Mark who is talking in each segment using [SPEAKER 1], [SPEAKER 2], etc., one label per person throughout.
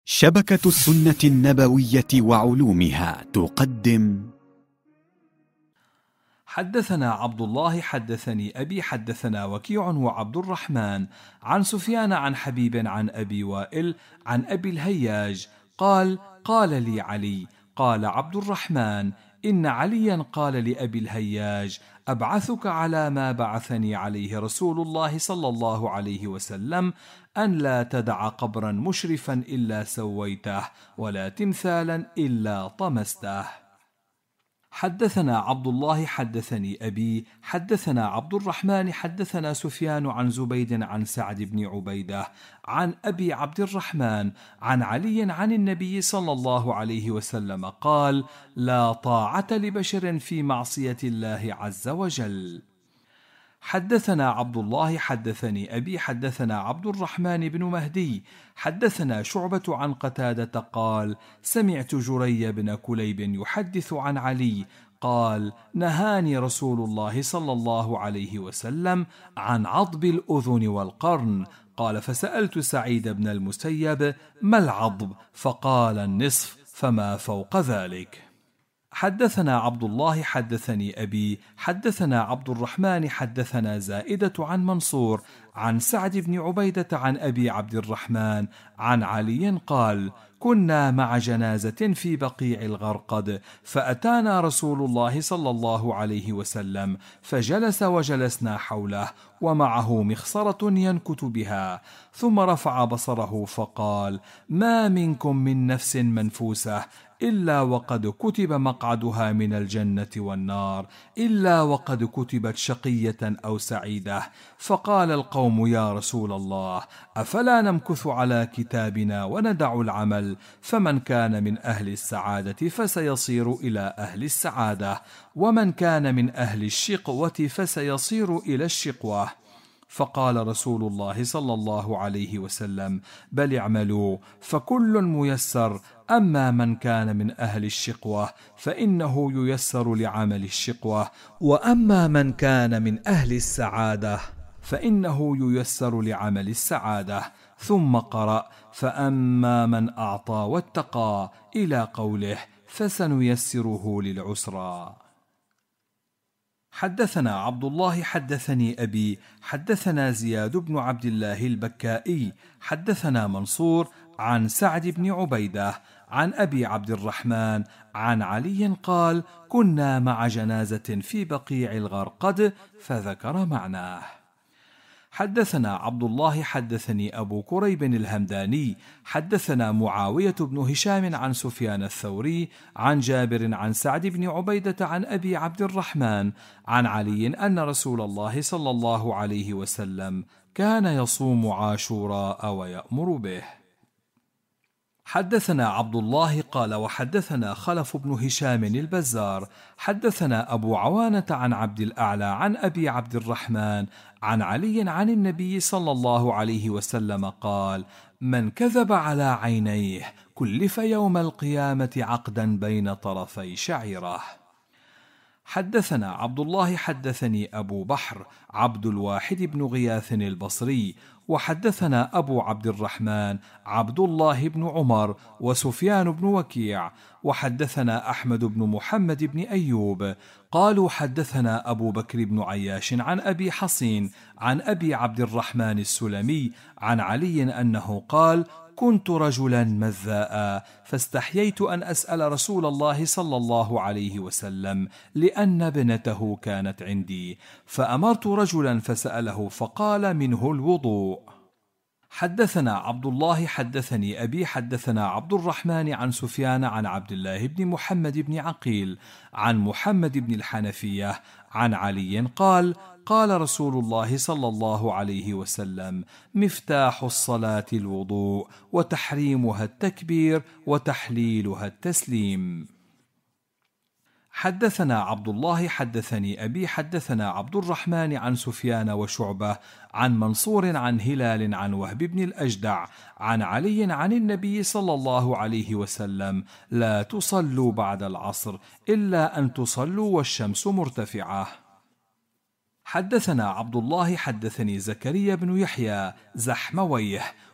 [SPEAKER 1] شبكة السنة النبوية وعلومها تقدم.
[SPEAKER 2] حدثنا عبد الله حدثني أبي حدثنا وكيع وعبد الرحمن عن سفيان عن حبيب عن أبي وائل عن أبي الهياج قال: قال لي علي، قال عبد الرحمن: إن عليا قال لأبي الهياج: أبعثك على ما بعثني عليه رسول الله صلى الله عليه وسلم، أن لا تدع قبرا مشرفا إلا سويته، ولا تمثالا إلا طمسته. حدثنا عبد الله حدثني أبي حدثنا عبد الرحمن حدثنا سفيان عن زبيد عن سعد بن عبيدة عن أبي عبد الرحمن عن علي عن النبي صلى الله عليه وسلم قال: لا طاعة لبشر في معصية الله عز وجل. حدثنا عبد الله حدثني أبي حدثنا عبد الرحمن بن مهدي حدثنا شعبة عن قتادة قال: سمعت جري بن كليب يحدث عن علي قال: نهاني رسول الله صلى الله عليه وسلم عن عضب الأذن والقرن. قال: فسألت سعيد بن المسيب: ما العضب؟ فقال: النصف فما فوق ذلك. حدثنا عبد الله حدثني أبي حدثنا عبد الرحمن حدثنا زائدة عن منصور عن سعد بن عبيدة عن أبي عبد الرحمن عن علي قال: كنا مع جنازة في بقيع الغرقد، فأتانا رسول الله صلى الله عليه وسلم فجلس وجلسنا حوله، ومعه مخصرة ينكت بها، ثم رفع بصره فقال: ما منكم من نفس منفوسة إلا وقد كتب مقعدها من الجنة والنار، إلا وقد كتبت شقية أو سعيدة. فقال القوم: يا رسول الله، أفلا نمكث على كتابنا وندع العمل؟ فمن كان من أهل السعادة فسيصير إلى أهل السعادة، ومن كان من أهل الشقوة فسيصير إلى الشقوة. فقال رسول الله صلى الله عليه وسلم: بل اعملوا فكل ميسر، أما من كان من أهل الشقوة فإنه ييسر لعمل الشقوة، وأما من كان من أهل السعادة فإنه ييسر لعمل السعادة. ثم قرأ: فأما من أعطى واتقى إلى قوله: فسنيسره للعسرى. حدثنا عبد الله حدثني أبي حدثنا زياد بن عبد الله البكائي حدثنا منصور عن سعد بن عبيدة عن أبي عبد الرحمن عن علي قال: كنا مع جنازة في بقيع الغرقد، فذكر معناه. حدثنا عبد الله حدثني أبو كريب الهمداني حدثنا معاوية بن هشام عن سفيان الثوري عن جابر عن سعد بن عبيدة عن أبي عبد الرحمن عن علي أن رسول الله صلى الله عليه وسلم كان يصوم عاشوراء ويأمر به. حدثنا عبد الله قال: وحدثنا خلف بن هشام البزار حدثنا أبو عوانة عن عبد الأعلى عن أبي عبد الرحمن عن علي عن النبي صلى الله عليه وسلم قال: من كذب على عينيه كلف يوم القيامة عقدا بين طرفي شعيره. حدثنا عبد الله حدثني أبو بحر عبد الواحد بن غياث البصري وحدثنا أبو عبد الرحمن عبد الله بن عمر وسفيان بن وكيع وحدثنا أحمد بن محمد بن أيوب قالوا: حدثنا أبو بكر بن عياش عن أبي حصين عن أبي عبد الرحمن السلمي عن علي أنه قال: كنت رجلا مذاء، فاستحييت أن أسأل رسول الله صلى الله عليه وسلم لأن ابنته كانت عندي، فأمرت رجلا فسأله فقال: منه الوضوء. حدثنا عبد الله حدثني أبي حدثنا عبد الرحمن عن سفيان عن عبد الله بن محمد بن عقيل عن محمد بن الحنفية عن علي قال: قال رسول الله صلى الله عليه وسلم: مفتاح الصلاة الوضوء، وتحريمها التكبير، وتحليلها التسليم. حدثنا عبد الله حدثني أبي حدثنا عبد الرحمن عن سفيان وشعبة عن منصور عن هلال عن وهب بن الأجدع عن علي عن النبي صلى الله عليه وسلم: لا تصلوا بعد العصر إلا أن تصلوا والشمس مرتفعة. حدثنا عبد الله حدثني زكريا بن يحيى زحمويه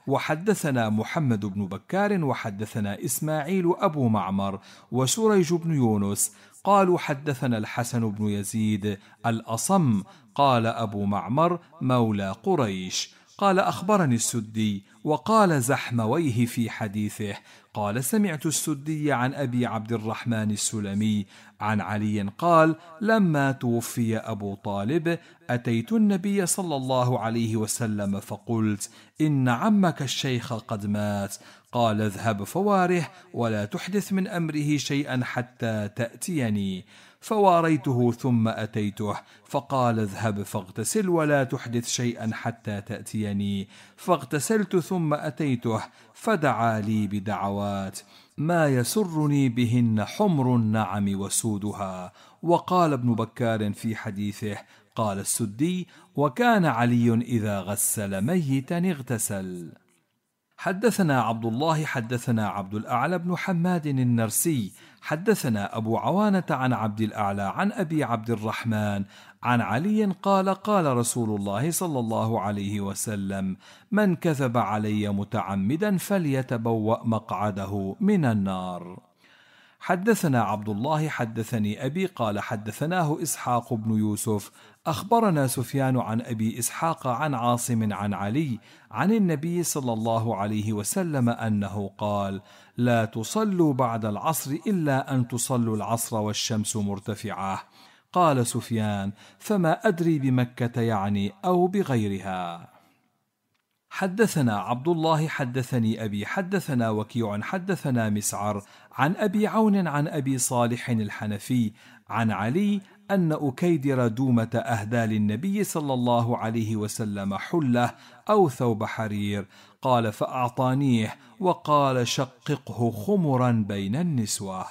[SPEAKER 2] وحدثنا محمد بن بكار وحدثنا إسماعيل أبو معمر وسريج بن يونس قالوا حدثنا الحسن بن يزيد الأصم قال أبو معمر مولى قريش قال أخبرني السدي وقال زحمويه في حديثه قال سمعت السدي عن أبي عبد الرحمن السلمي عن علي قال لما توفي أبو طالب أتيت النبي صلى الله عليه وسلم فقلت إن عمك الشيخ قد مات قال اذهب فواره ولا تحدث من أمره شيئا حتى تأتيني فواريته ثم أتيته فقال اذهب فاغتسل ولا تحدث شيئا حتى تأتيني فاغتسلت ثم أتيته فدعا لي بدعوات ما يسرني بهن حمر النعم وسودها. وقال ابن بكار في حديثه قال السدي وكان علي إذا غسل ميتا اغتسل. حدثنا عبد الله حدثنا عبد الأعلى بن حماد النرسي حدثنا أبو عوانة عن عبد الأعلى عن أبي عبد الرحمن عن علي قال قال رسول الله صلى الله عليه وسلم من كذب علي متعمدا فليتبوأ مقعده من النار. حدثنا عبد الله حدثني أبي قال حدثناه إسحاق بن يوسف أخبرنا سفيان عن أبي إسحاق عن عاصم عن علي عن النبي صلى الله عليه وسلم أنه قال لا تصلوا بعد العصر إلا أن تصلوا العصر والشمس مرتفعة. قال سفيان فما أدري بمكة يعني أو بغيرها. حدثنا عبد الله حدثني أبي حدثنا وكيع حدثنا مسعر عن أبي عون عن أبي صالح الحنفي عن علي أن أكيدر دومة أهدى للنبي صلى الله عليه وسلم حلة أو ثوب حرير قال فأعطانيه وقال شققه خمرا بين النسوة.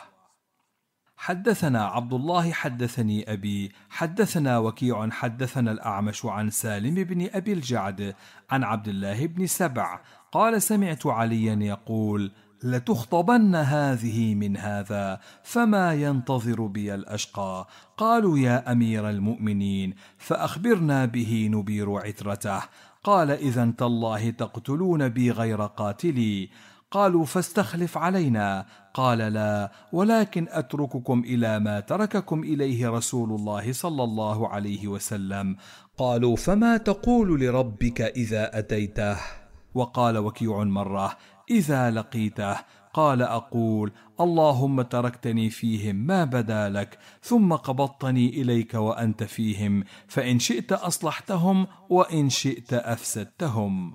[SPEAKER 2] حدثنا عبد الله حدثني أبي حدثنا وكيع حدثنا الأعمش عن سالم بن أبي الجعد عن عبد الله بن سبع قال سمعت عليا يقول لتخطبن هذه من هذا فما ينتظر بي الأشقى. قالوا يا أمير المؤمنين فأخبرنا به نبير عترته. قال إذن تالله تقتلون بي غير قاتلي. قالوا فاستخلف علينا. قال لا ولكن أترككم إلى ما ترككم إليه رسول الله صلى الله عليه وسلم. قالوا فما تقول لربك إذا أتيته؟ وقال وكيع مرة إذا لقيته قال أقول اللهم تركتني فيهم ما بدا لك ثم قبضتني إليك وأنت فيهم فإن شئت أصلحتهم وإن شئت أفسدتهم.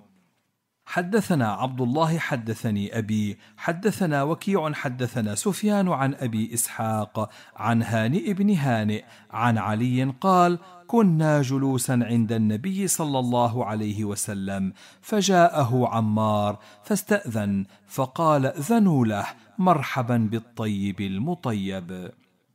[SPEAKER 2] حدثنا عبد الله حدثني أبي حدثنا وكيع حدثنا سفيان عن أبي إسحاق عن هانئ بن هانئ عن علي قال كنا جلوسا عند النبي صلى الله عليه وسلم فجاءه عمار فاستأذن فقال أذنوا له مرحبا بالطيب المطيب.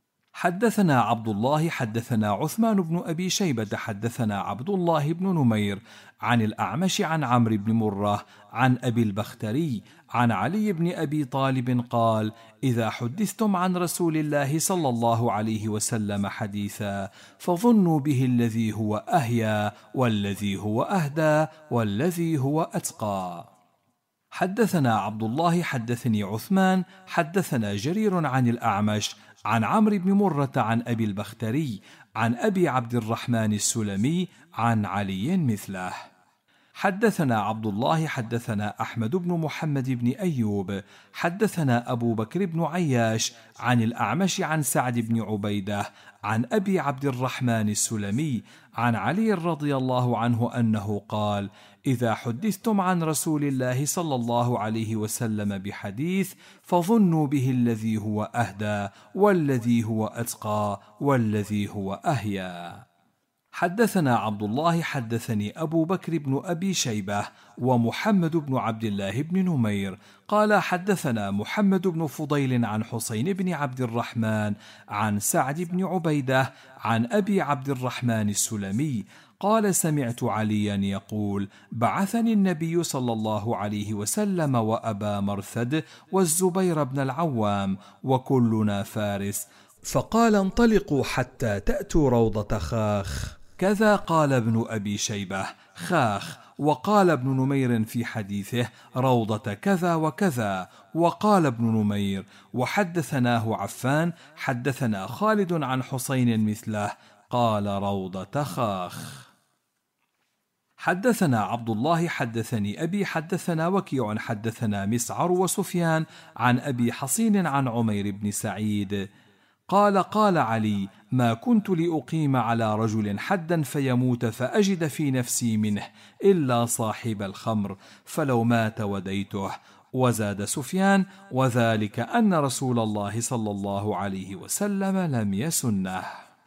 [SPEAKER 2] حدثنا عبد الله حدثنا عثمان بن أبي شيبة حدثنا عبد الله بن نمير عن الأعمش عن عمرو بن مرة عن أبي البختري عن علي بن أبي طالب قال إذا حدثتم عن رسول الله صلى الله عليه وسلم حديثا فظنوا به الذي هو أهيا والذي هو أهدى والذي هو أتقى. حدثنا عبد الله حدثني عثمان حدثنا جرير عن الأعمش عن عمرو بن مرة عن أبي البختري عن أبي عبد الرحمن السلمي عن علي مثله. حدثنا عبد الله حدثنا أحمد بن محمد بن أيوب حدثنا أبو بكر بن عياش عن الأعمش عن سعد بن عبيدة عن أبي عبد الرحمن السلمي عن علي رضي الله عنه أنه قال إذا حدثتم عن رسول الله صلى الله عليه وسلم بحديث فظنوا به الذي هو أهدى والذي هو أتقى والذي هو أهيا. حدثنا عبد الله حدثني أبو بكر بن أبي شيبة ومحمد بن عبد الله بن نمير قال حدثنا محمد بن فضيل عن حسين بن عبد الرحمن عن سعد بن عبيدة عن أبي عبد الرحمن السلمي قال سمعت عليا يقول بعثني النبي صلى الله عليه وسلم وأبا مرثد والزبير بن العوام وكلنا فارس فقال انطلقوا حتى تأتوا روضة خاخ. كذا قال ابن أبي شيبة خاخ وقال ابن نمير في حديثه روضة كذا وكذا، وقال ابن نمير وحدثناه عفان حدثنا خالد عن حسين مثله قال روضة خاخ. حدثنا عبد الله حدثني أبي حدثنا وكيع حدثنا مسعر وسفيان عن أبي حصين عن عمير بن سعيد قال قال علي ما كنت لأقيم على رجل حدا فيموت فأجد في نفسي منه إلا صاحب الخمر فلو مات وديته. وزاد سفيان وذلك أن رسول الله صلى الله عليه وسلم لم يسنه.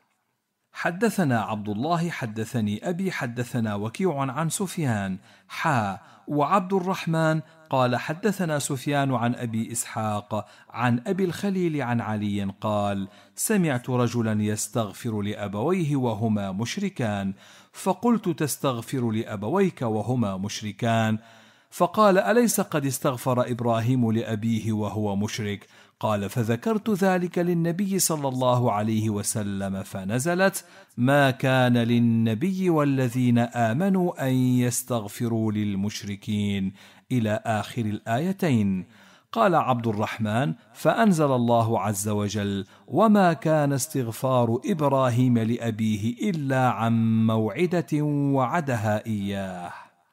[SPEAKER 2] حدثنا عبد الله حدثني أبي حدثنا وكيع عن سفيان وعبد الرحمن قال حدثنا سفيان عن أبي إسحاق عن أبي الخليل عن علي قال سمعت رجلا يستغفر لأبويه وهما مشركان، فقلت تستغفر لأبويك وهما مشركان؟ فقال أليس قد استغفر إبراهيم لأبيه وهو مشرك؟ قال فذكرت ذلك للنبي صلى الله عليه وسلم فنزلت ما كان للنبي والذين آمنوا أن يستغفروا للمشركين إلى آخر الآيتين. قال عبد الرحمن فأنزل الله عز وجل وما كان استغفار إبراهيم لأبيه إلا عن موعدة وعدها إياه.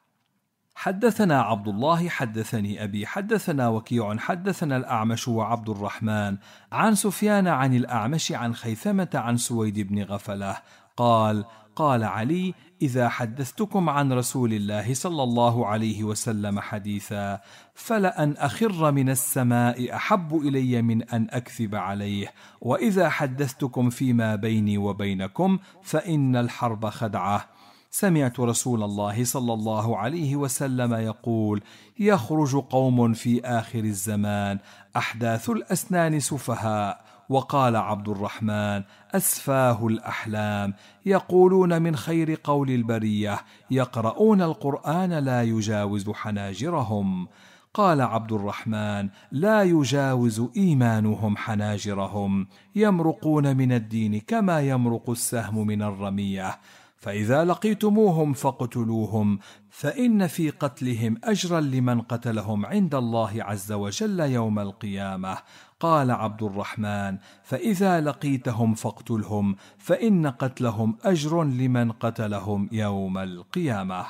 [SPEAKER 2] حدثنا عبد الله حدثني أبي حدثنا وكيع حدثنا الأعمش وعبد الرحمن عن سفيان عن الأعمش عن خيثمة عن سويد بن غفلة قال قال علي إذا حدثتكم عن رسول الله صلى الله عليه وسلم حديثا فلأن أخر من السماء أحب إلي من أن أكذب عليه، وإذا حدثتكم فيما بيني وبينكم فإن الحرب خدعة. سمعت رسول الله صلى الله عليه وسلم يقول يخرج قوم في آخر الزمان أحداث الأسنان سفهاء. وقال عبد الرحمن أسفاه الأحلام يقولون من خير قول البرية يقرؤون القرآن لا يجاوز حناجرهم. قال عبد الرحمن لا يجاوز إيمانهم حناجرهم، يمرقون من الدين كما يمرق السهم من الرمية، فإذا لقيتموهم فاقتلوهم فإن في قتلهم أجرا لمن قتلهم عند الله عز وجل يوم القيامة. قال عبد الرحمن فإذا لقيتهم فاقتلهم فإن قتلهم أجر لمن قتلهم يوم القيامة.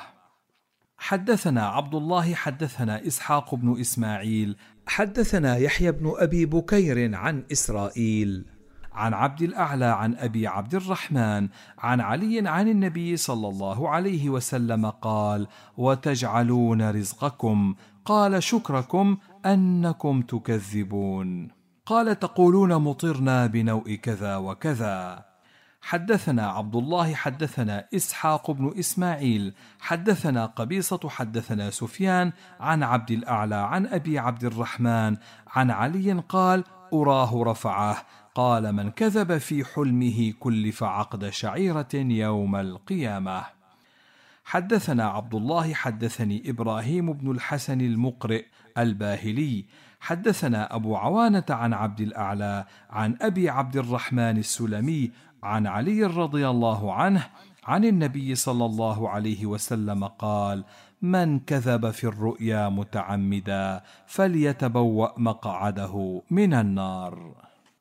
[SPEAKER 2] حدثنا عبد الله حدثنا إسحاق بن إسماعيل حدثنا يحيى بن أبي بكير عن إسرائيل عن عبد الأعلى عن أبي عبد الرحمن عن علي عن النبي صلى الله عليه وسلم قال وتجعلون رزقكم؟ قال شكركم أنكم تكذبون. قال تقولون مطرنا بنوء كذا وكذا. حدثنا عبد الله حدثنا إسحاق بن إسماعيل حدثنا قبيصة حدثنا سفيان عن عبد الأعلى عن أبي عبد الرحمن عن علي قال أراه رفعه قال من كذب في حلمه كلف عقد شعيرة يوم القيامة. حدثنا عبد الله حدثني إبراهيم بن الحسن المقرئ الباهلي حدثنا أبو عوانة عن عبد الأعلى عن أبي عبد الرحمن السلمي عن علي رضي الله عنه عن النبي صلى الله عليه وسلم قال من كذب في الرؤيا متعمدا فليتبوأ مقعده من النار.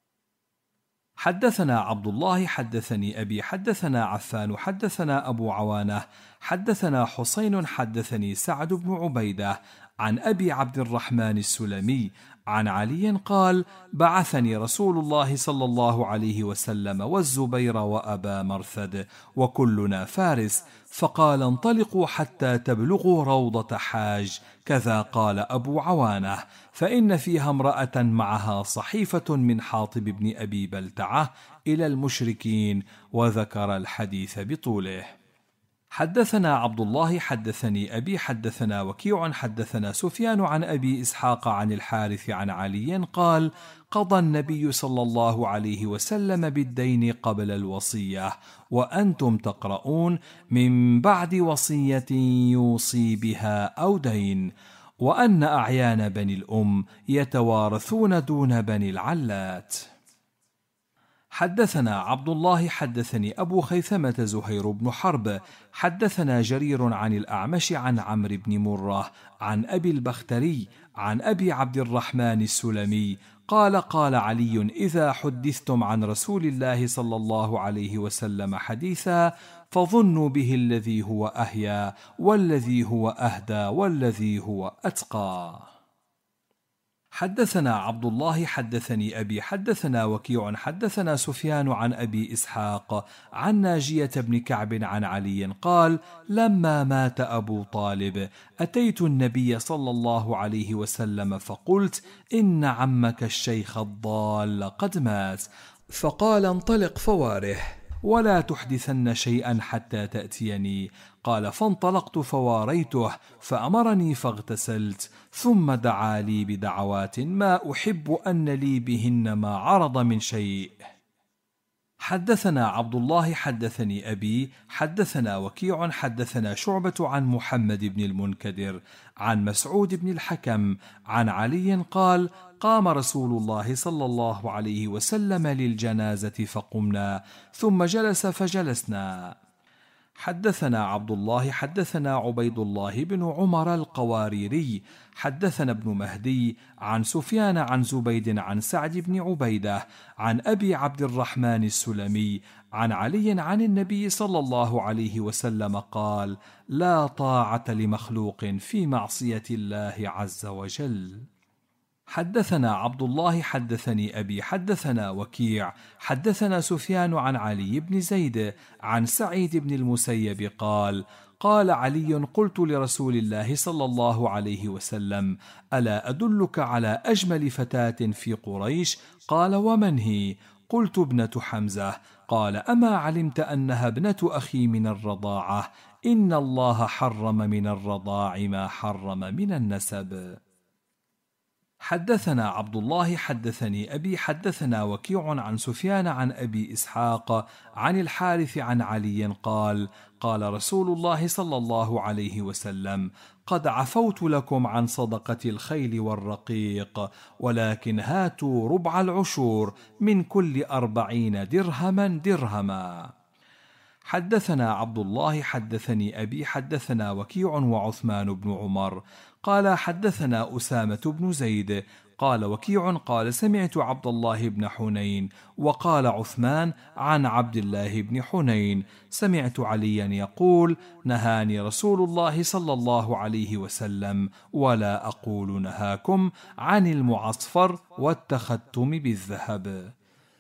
[SPEAKER 2] حدثنا عبد الله حدثني أبي حدثنا عفان حدثنا أبو عوانة حدثنا حسين حدثني سعد بن عبيدة عن أبي عبد الرحمن السلمي عن علي قال بعثني رسول الله صلى الله عليه وسلم والزبير وأبا مرثد وكلنا فارس، فقال انطلقوا حتى تبلغوا روضة حاج، كذا قال أبو عوانة، فإن فيها امرأة معها صحيفة من حاطب بن أبي بلتعة إلى المشركين، وذكر الحديث بطوله. حدثنا عبد الله حدثني أبي حدثنا وكيع حدثنا سفيان عن أبي إسحاق عن الحارث عن علي قال قضى النبي صلى الله عليه وسلم بالدين قبل الوصية وأنتم تقرؤون من بعد وصية يوصي بها أو دين، وأن أعيان بني الأم يتوارثون دون بني العلات. حدثنا عبد الله حدثني أبو خيثمة زهير بن حرب حدثنا جرير عن الأعمش عن عمرو بن مرة عن أبي البختري عن أبي عبد الرحمن السلمي قال قال علي: إذا حدثتم عن رسول الله صلى الله عليه وسلم حديثا فظنوا به الذي هو أهيا والذي هو أهدى والذي هو أتقى. حدثنا عبد الله حدثني أبي حدثنا وكيع حدثنا سفيان عن أبي إسحاق عن ناجية بن كعب عن علي قال: لما مات أبو طالب أتيت النبي صلى الله عليه وسلم فقلت: إن عمك الشيخ الضال قد مات، فقال: انطلق فواره ولا تحدثن شيئا حتى تأتيني. قال: فانطلقت فواريته فأمرني فاغتسلت، ثم دعا لي بدعوات ما أحب أن لي بهن ما عرض من شيء. حدثنا عبد الله حدثني أبي حدثنا وكيع حدثنا شعبة عن محمد بن المنكدر عن مسعود بن الحكم عن علي قال: قام رسول الله صلى الله عليه وسلم للجنازة فقمنا، ثم جلس فجلسنا. حدثنا عبد الله حدثنا عبيد الله بن عمر القواريري حدثنا ابن مهدي عن سفيان عن زبيد عن سعد بن عبيدة عن أبي عبد الرحمن السلمي عن علي عن النبي صلى الله عليه وسلم قال: لا طاعة لمخلوق في معصية الله عز وجل. حدثنا عبد الله حدثني أبي حدثنا وكيع حدثنا سفيان عن علي بن زيد عن سعيد بن المسيب قال: قال علي: قلت لرسول الله صلى الله عليه وسلم: ألا أدلك على أجمل فتاة في قريش؟ قال: ومن هي؟ قلت: ابنة حمزة. قال: أما علمت أنها ابنة أخي من الرضاعة؟ إن الله حرم من الرضاع ما حرم من النسب. حدثنا عبد الله حدثني أبي حدثنا وكيع عن سفيان عن أبي إسحاق عن الحارث عن علي قال: قال رسول الله صلى الله عليه وسلم: قد عفوت لكم عن صدقة الخيل والرقيق، ولكن هاتوا ربع العشور من كل 40 درهما درهما. حدثنا عبد الله حدثني أبي حدثنا وكيع وعثمان بن عمر قال: حدثنا أسامة بن زيد قال وكيع قال: سمعت عبد الله بن حنين. وقال عثمان عن عبد الله بن حنين: سمعت عليا يقول: نهاني رسول الله صلى الله عليه وسلم، ولا أقول نهاكم، عن المعصفر والتختم بالذهب.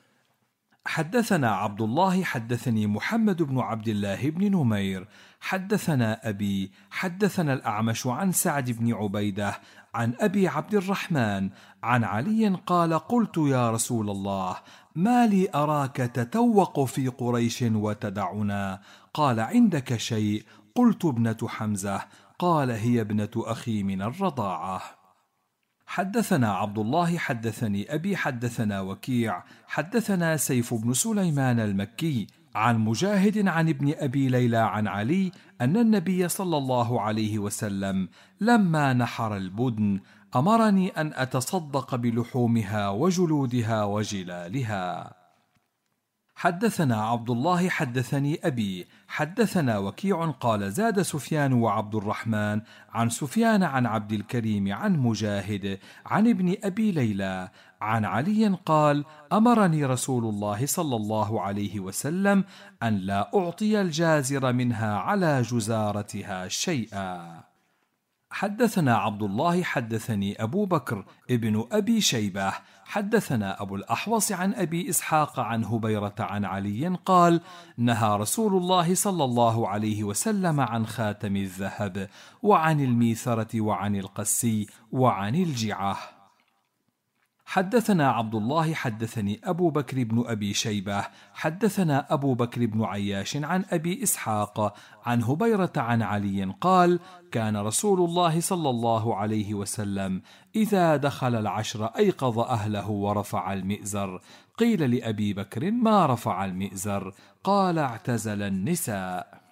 [SPEAKER 2] حدثنا عبد الله حدثني محمد بن عبد الله بن نمير حدثنا أبي حدثنا الأعمش عن سعد بن عبيدة عن أبي عبد الرحمن عن علي قال: قلت: يا رسول الله، ما لي أراك تتوق في قريش وتدعنا؟ قال: عندك شيء؟ قلت: ابنة حمزة. قال: هي ابنة أخي من الرضاعة. حدثنا عبد الله حدثني أبي حدثنا وكيع حدثنا سيف بن سليمان المكي عن مجاهد عن ابن أبي ليلى عن علي أن النبي صلى الله عليه وسلم لما نحر البدن أمرني أن أتصدق بلحومها وجلودها وجلالها. حدثنا عبد الله حدثني أبي حدثنا وكيع قال: زاد سفيان وعبد الرحمن عن سفيان عن عبد الكريم عن مجاهد عن ابن أبي ليلى عن علي قال: أمرني رسول الله صلى الله عليه وسلم أن لا أعطي الجازر منها على جزارتها شيئا. حدثنا عبد الله حدثني أبو بكر ابن أبي شيبة حدثنا أبو الأحوص عن أبي إسحاق عن هبيرة عن علي قال: نهى رسول الله صلى الله عليه وسلم عن خاتم الذهب وعن الميثرة وعن القسي وعن الجعة. حدثنا عبد الله حدثني أبو بكر بن أبي شيبة حدثنا أبو بكر بن عياش عن أبي إسحاق عن هبيرة عن علي قال: كان رسول الله صلى الله عليه وسلم إذا دخل العشر أيقظ أهله ورفع المئزر. قيل لأبي بكر: ما رفع المئزر؟ قال: اعتزل النساء.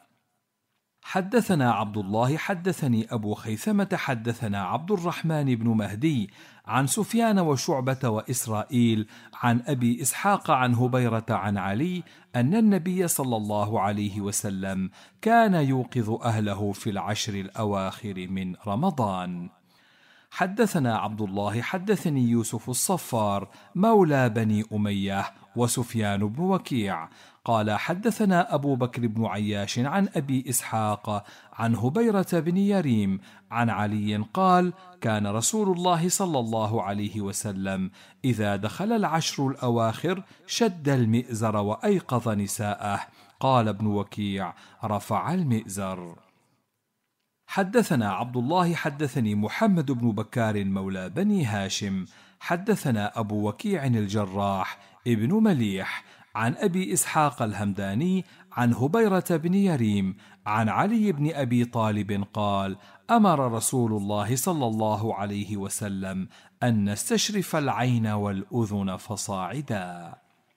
[SPEAKER 2] حدثنا عبد الله حدثني أبو خيثمة حدثنا عبد الرحمن بن مهدي عن سفيان وشعبة وإسرائيل عن أبي إسحاق عن هبيرة عن علي أن النبي صلى الله عليه وسلم كان يوقظ أهله في العشر الأواخر من رمضان. حدثنا عبد الله حدثني يوسف الصفار مولى بني أمية وسفيان بن وكيع قال حدثنا أبو بكر بن عياش عن أبي إسحاق عن هبيرة بن يريم عن علي قال كان رسول الله صلى الله عليه وسلم إذا دخل العشر الأواخر شد المئزر وأيقظ نساءه. قال ابن وكيع رفع المئزر. حدثنا عبد الله حدثني محمد بن بكار مولى بني هاشم حدثنا أبو وكيع الجراح ابن مليح عن أبي إسحاق الهمداني عن هبيرة بن يريم عن علي بن أبي طالب قال أمر رسول الله صلى الله عليه وسلم أن نستشرف العين والأذن فصاعدا.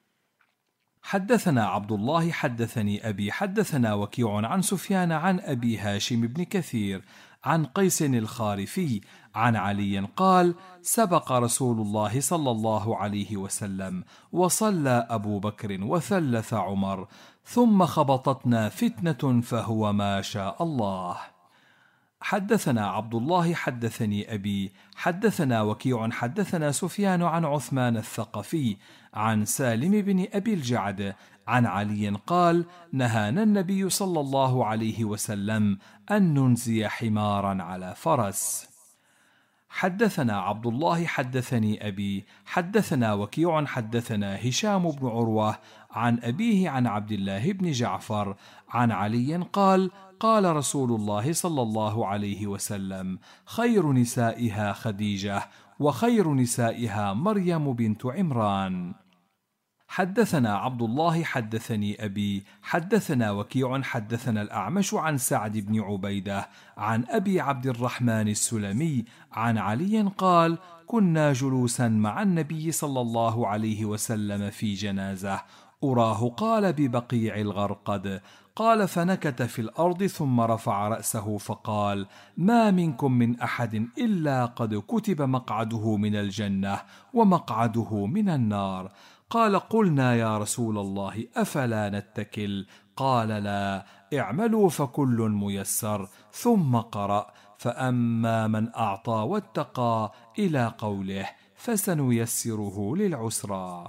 [SPEAKER 2] حدثنا عبد الله حدثني أبي حدثنا وكيع عن سفيان عن أبي هاشم بن كثير عن قيس الخارفي عن علي قال سبق رسول الله صلى الله عليه وسلم وصلى أبو بكر وثلث عمر ثم خبطتنا فتنة فهو ما شاء الله. حدثنا عبد الله حدثني أبي حدثنا وكيع حدثنا سفيان عن عثمان الثقفي عن سالم بن أبي الجعد عن علي قال نهانا النبي صلى الله عليه وسلم أن ننزي حمارا على فرس. حدثنا عبد الله حدثني أبي حدثنا وكيع حدثنا هشام بن عروة عن أبيه عن عبد الله بن جعفر عن علي قال قال رسول الله صلى الله عليه وسلم خير نسائها خديجة وخير نسائها مريم بنت عمران. حدثنا عبد الله حدثني أبي حدثنا وكيع حدثنا الأعمش عن سعد بن عبيدة عن أبي عبد الرحمن السلمي عن علي قال كنا جلوسا مع النبي صلى الله عليه وسلم في جنازة أراه قال ببقيع الغرقد قال فنكت في الأرض ثم رفع رأسه فقال ما منكم من أحد إلا قد كتب مقعده من الجنة ومقعده من النار. قال قلنا يا رسول الله أفلا نتكل قال لا اعملوا فكل ميسر ثم قرأ فأما من أعطى واتقى إلى قوله فسنيسره للعسرى.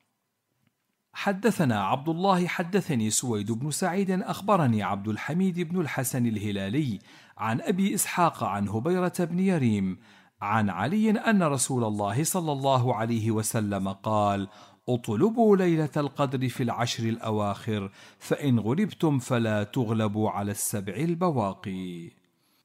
[SPEAKER 2] حدثنا عبد الله حدثني سويد بن سعيد أخبرني عبد الحميد بن الحسن الهلالي عن أبي إسحاق عن هبيرة بن يريم عن علي أن رسول الله صلى الله عليه وسلم قال اطلبوا ليلة القدر في العشر الأواخر فإن غلبتم فلا تغلبوا على السبع البواقي.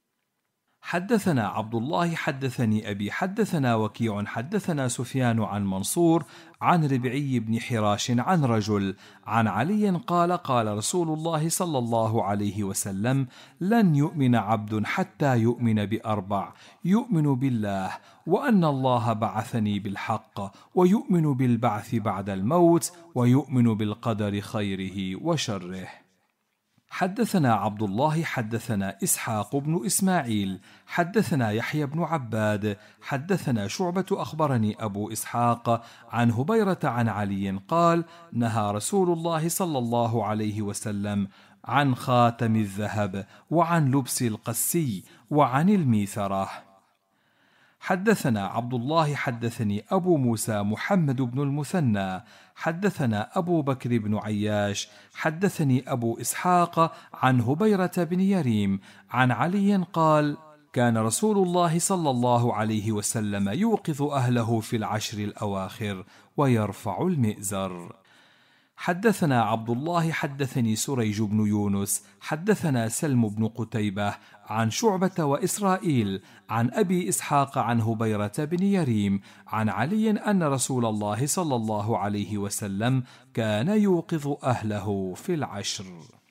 [SPEAKER 2] حدثنا عبد الله حدثني أبي حدثنا وكيع حدثنا سفيان عن منصور عن ربعي بن حراش عن رجل عن علي قال قال رسول الله صلى الله عليه وسلم لن يؤمن عبد حتى يؤمن بأربع يؤمن بالله وأن الله بعثني بالحق ويؤمن بالبعث بعد الموت ويؤمن بالقدر خيره وشره. حدثنا عبد الله حدثنا إسحاق بن إسماعيل حدثنا يحيى بن عباد حدثنا شعبة أخبرني أبو إسحاق عن هبيرة عن علي قال نهى رسول الله صلى الله عليه وسلم عن خاتم الذهب وعن لبس القسي وعن الميثرة. حدثنا عبد الله حدثني أبو موسى محمد بن المثنى حدثنا أبو بكر بن عياش حدثني أبو إسحاق عن هبيرة بن يريم عن علي قال كان رسول الله صلى الله عليه وسلم يوقظ أهله في العشر الأواخر ويرفع المئزر. حدثنا عبد الله حدثني سريج بن يونس حدثنا سلم بن قتيبة عن شعبة وإسرائيل عن أبي إسحاق عن هبيرة بن يريم عن علي أن رسول الله صلى الله عليه وسلم كان يوقظ أهله في العشر.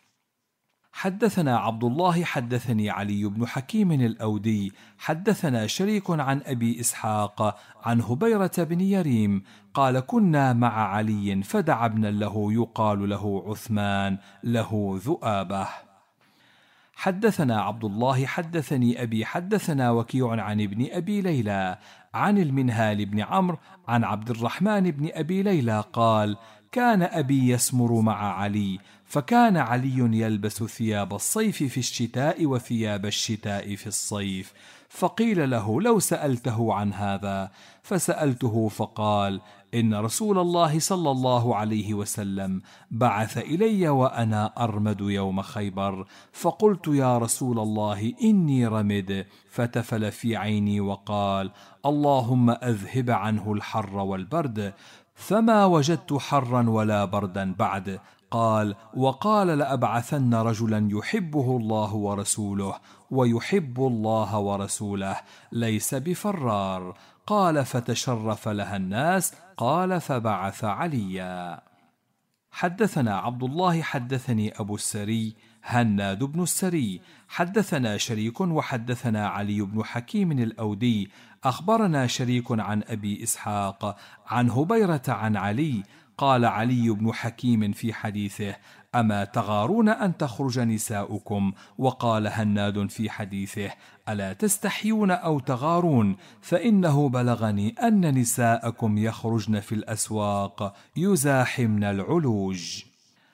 [SPEAKER 2] حدثنا عبد الله حدثني علي بن حكيم الأودي حدثنا شريك عن أبي إسحاق عن هبيرة بن يريم قال كنا مع علي فدعا ابنا له يقال له عثمان له ذؤابة. حدثنا عبد الله حدثني أبي حدثنا وكيع عن ابن أبي ليلى عن المنهال بن عمرو عن عبد الرحمن بن أبي ليلى قال: كان أبي يسمر مع علي، فكان علي يلبس ثياب الصيف في الشتاء وثياب الشتاء في الصيف، فقيل له: لو سألته عن هذا. فسألته فقال: إن رسول الله صلى الله عليه وسلم بعث إلي وأنا أرمد يوم خيبر، فقلت: يا رسول الله إني رمد، فتفل في عيني وقال: اللهم أذهب عنه الحر والبرد، فما وجدت حرا ولا بردا بعد. قال: وقال: لأبعثن رجلا يحبه الله ورسوله ويحب الله ورسوله، ليس بفرار. قال: فتشرف لها الناس. قال: فبعث عليا. حدثنا عبد الله حدثني أبو السري هناد بن السري حدثنا شريك وحدثنا علي بن حكيم الأودي أخبرنا شريك عن أبي إسحاق عن هبيرة عن علي قال علي بن حكيم في حديثه: أما تغارون أن تخرج نساؤكم؟ وقال هناد في حديثه: ألا تستحيون أو تغارون؟ فإنه بلغني أن نساءكم يخرجن في الأسواق يزاحمن العلوج.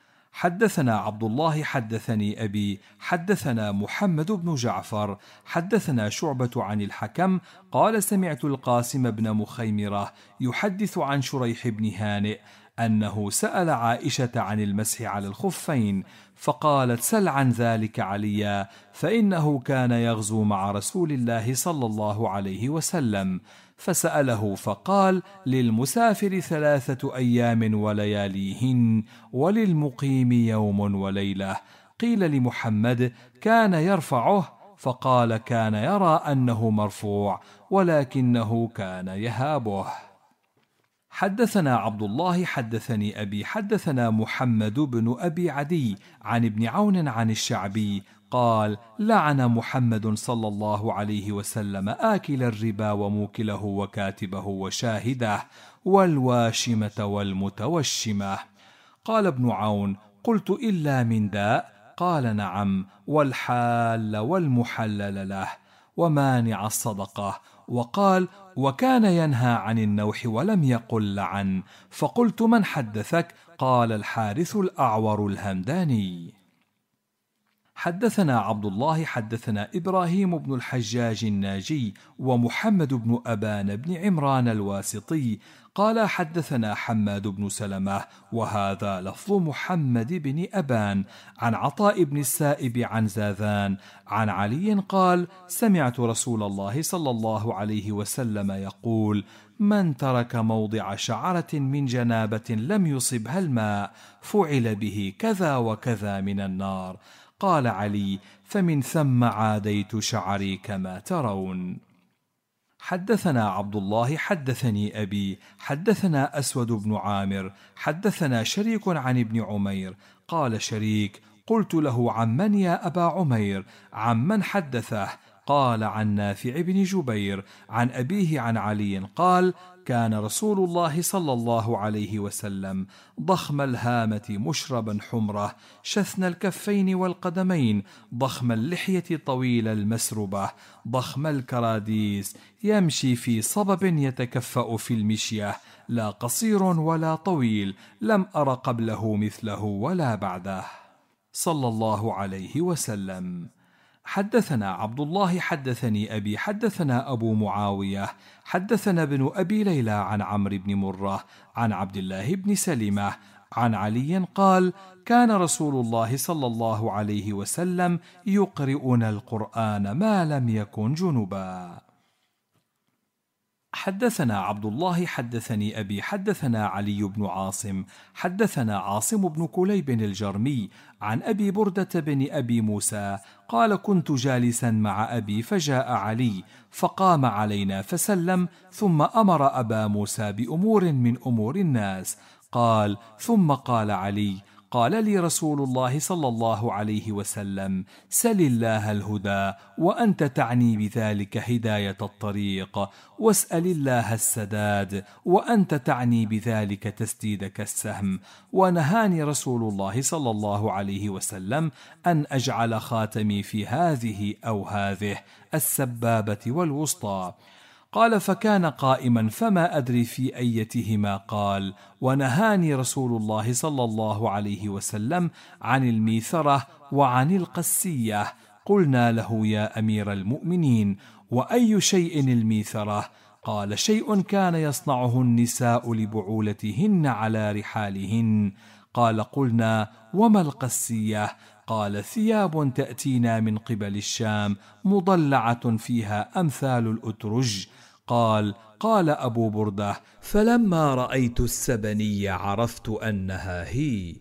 [SPEAKER 2] حدثنا عبد الله حدثني أبي حدثنا محمد بن جعفر حدثنا شعبة عن الحكم قال: سمعت القاسم بن مخيمرة يحدث عن شريح بن هانئ أنه سأل عائشة عن المسح على الخفين، فقالت: سل عن ذلك عليا، فإنه كان يغزو مع رسول الله صلى الله عليه وسلم. فسأله فقال: للمسافر 3 أيام ولياليهن، وللمقيم يوم وليلة. قيل لمحمد: كان يرفعه؟ فقال: كان يرى أنه مرفوع، ولكنه كان يهابه. حدثنا عبد الله حدثني أبي حدثنا محمد بن أبي عدي عن ابن عون عن الشعبي قال: لعن محمد صلى الله عليه وسلم آكل الربا وموكله وكاتبه وشاهده والواشمة والمتوشمة. قال ابن عون: قلت: إلا من داء؟ قال: نعم، والحال والمحلل له ومانع الصدقة. وقال: وكان ينهى عن النوح ولم يقل لعن. فقلت: من حدثك؟ قال: الحارث الأعور الهمداني. حدثنا عبد الله حدثنا إبراهيم بن الحجاج الناجي ومحمد بن أبان بن عمران الواسطي قال: حدثنا حماد بن سلمة وهذا لفظ محمد بن أبان عن عطاء بن السائب عن زاذان عن علي قال: سمعت رسول الله صلى الله عليه وسلم يقول: من ترك موضع شعرة من جنابة لم يصبها الماء فعل به كذا وكذا من النار. قال علي: فمن ثم عاديت شعري كما ترون. حدثنا عبد الله حدثني أبي حدثنا أسود بن عامر حدثنا شريك عن ابن عمير قال شريك: قلت له: عمن يا أبا عمير؟ عمن حدثه؟ قال: عن نافع بن جبير عن أبيه عن علي قال: كان رسول الله صلى الله عليه وسلم ضخم الهامة مشربا حمرة شثن الكفين والقدمين ضخم اللحية طويل المسربة ضخم الكراديس يمشي في صبب يتكفأ في المشية لا قصير ولا طويل لم أر قبله مثله ولا بعده صلى الله عليه وسلم. حدثنا عبد الله حدثني أبي حدثنا أبو معاوية حدثنا ابن أبي ليلى عن عمرو بن مرة عن عبد الله بن سلمة عن علي قال: كان رسول الله صلى الله عليه وسلم يقرئنا القرآن ما لم يكن جنبا. حدثنا عبد الله حدثني أبي حدثنا علي بن عاصم حدثنا عاصم بن كليب الجرمي عن أبي بردة بن أبي موسى قال: كنت جالسا مع أبي فجاء علي فقام علينا فسلم ثم أمر أبا موسى بأمور من أمور الناس. قال: ثم قال علي: قال لي رسول الله صلى الله عليه وسلم: سل الله الهدى وأنت تعني بذلك هداية الطريق، واسأل الله السداد وأنت تعني بذلك تسديدك السهم. ونهاني رسول الله صلى الله عليه وسلم أن أجعل خاتمي في هذه أو هذه السبابة والوسطى. قال: فكان قائما فما أدري في أيتهما قال. ونهاني رسول الله صلى الله عليه وسلم عن الميثرة وعن القسية. قلنا له: يا أمير المؤمنين، وأي شيء الميثرة؟ قال: شيء كان يصنعه النساء لبعولتهن على رحالهن. قال: قلنا: وما القسية؟ قال: ثياب تأتينا من قبل الشام مضلعة فيها أمثال الأترج. قال أبو بردة: فلما رأيت السبني عرفت أنها هي.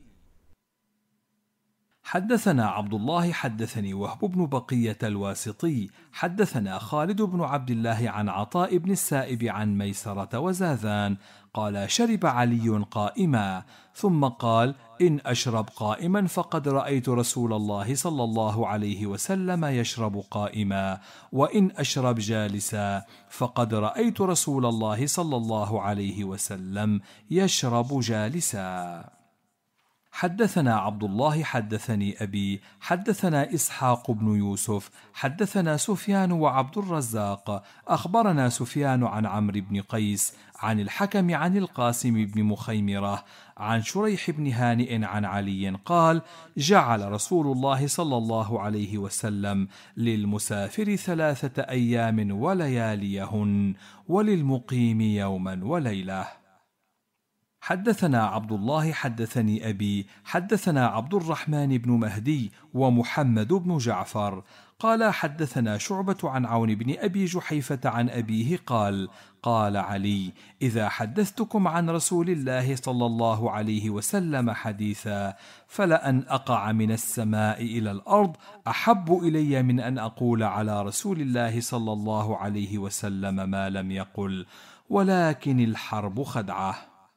[SPEAKER 2] حدثنا عبد الله حدثني وهب بن بقية الواسطي حدثنا خالد بن عبد الله عن عطاء بن السائب عن ميسرة وزاذان قال: شرب علي قائما، ثم قال: إن أشرب قائما فقد رأيت رسول الله صلى الله عليه وسلم يشرب قائما، وإن أشرب جالسا فقد رأيت رسول الله صلى الله عليه وسلم يشرب جالسا. حدثنا عبد الله حدثني أبي حدثنا إسحاق بن يوسف حدثنا سفيان وعبد الرزاق أخبرنا سفيان عن عمرو بن قيس عن الحكم عن القاسم بن مخيمرة عن شريح بن هانئ عن علي قال: جعل رسول الله صلى الله عليه وسلم للمسافر 3 أيام ولياليهن، وللمقيم يوما وليلة. حدثنا عبد الله حدثني أبي حدثنا عبد الرحمن بن مهدي ومحمد بن جعفر قال: حدثنا شعبة عن عون بن أبي جحيفة عن أبيه قال علي: إذا حدثتكم عن رسول الله صلى الله عليه وسلم حديثا فلأن أقع من السماء إلى الأرض أحب إلي من أن أقول على رسول الله صلى الله عليه وسلم ما لم يقل، ولكن الحرب خدعة.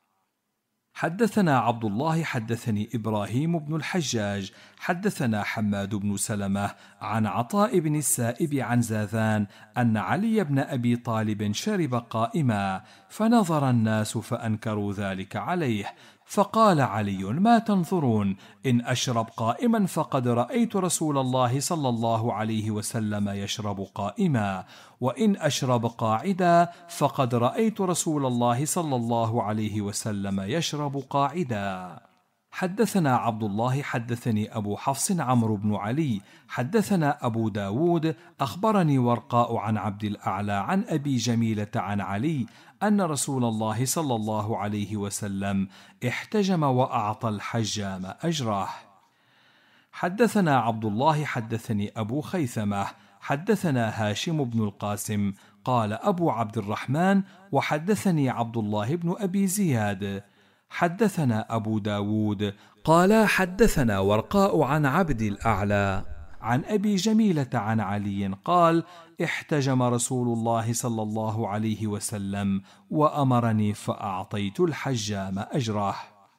[SPEAKER 2] حدثنا عبد الله حدثني إبراهيم بن الحجاج حدثنا حماد بن سلمة عن عطاء بن السائب عن زاذان أن علي بن أبي طالب شرب قائما، فنظر الناس فأنكروا ذلك عليه، فقال علي: ما تنظرون؟ إن أشرب قائما فقد رأيت رسول الله صلى الله عليه وسلم يشرب قائما، وإن أشرب قاعدا فقد رأيت رسول الله صلى الله عليه وسلم يشرب قاعدا. حدثنا عبد الله حدثني أبو حفص عمرو بن علي حدثنا أبو داود أخبرني ورقاء عن عبد الأعلى عن أبي جميلة عن علي أن رسول الله صلى الله عليه وسلم احتجم وأعطى الحجام أجره. حدثنا عبد الله حدثني أبو خيثمة حدثنا هاشم بن القاسم قال أبو عبد الرحمن: وحدثني عبد الله بن أبي زياد حدثنا أبو داود قال: حدثنا ورقاء عن عبد الأعلى عن أبي جميلة عن علي قال: احتجم رسول الله صلى الله عليه وسلم وأمرني فأعطيت الحجام أجره.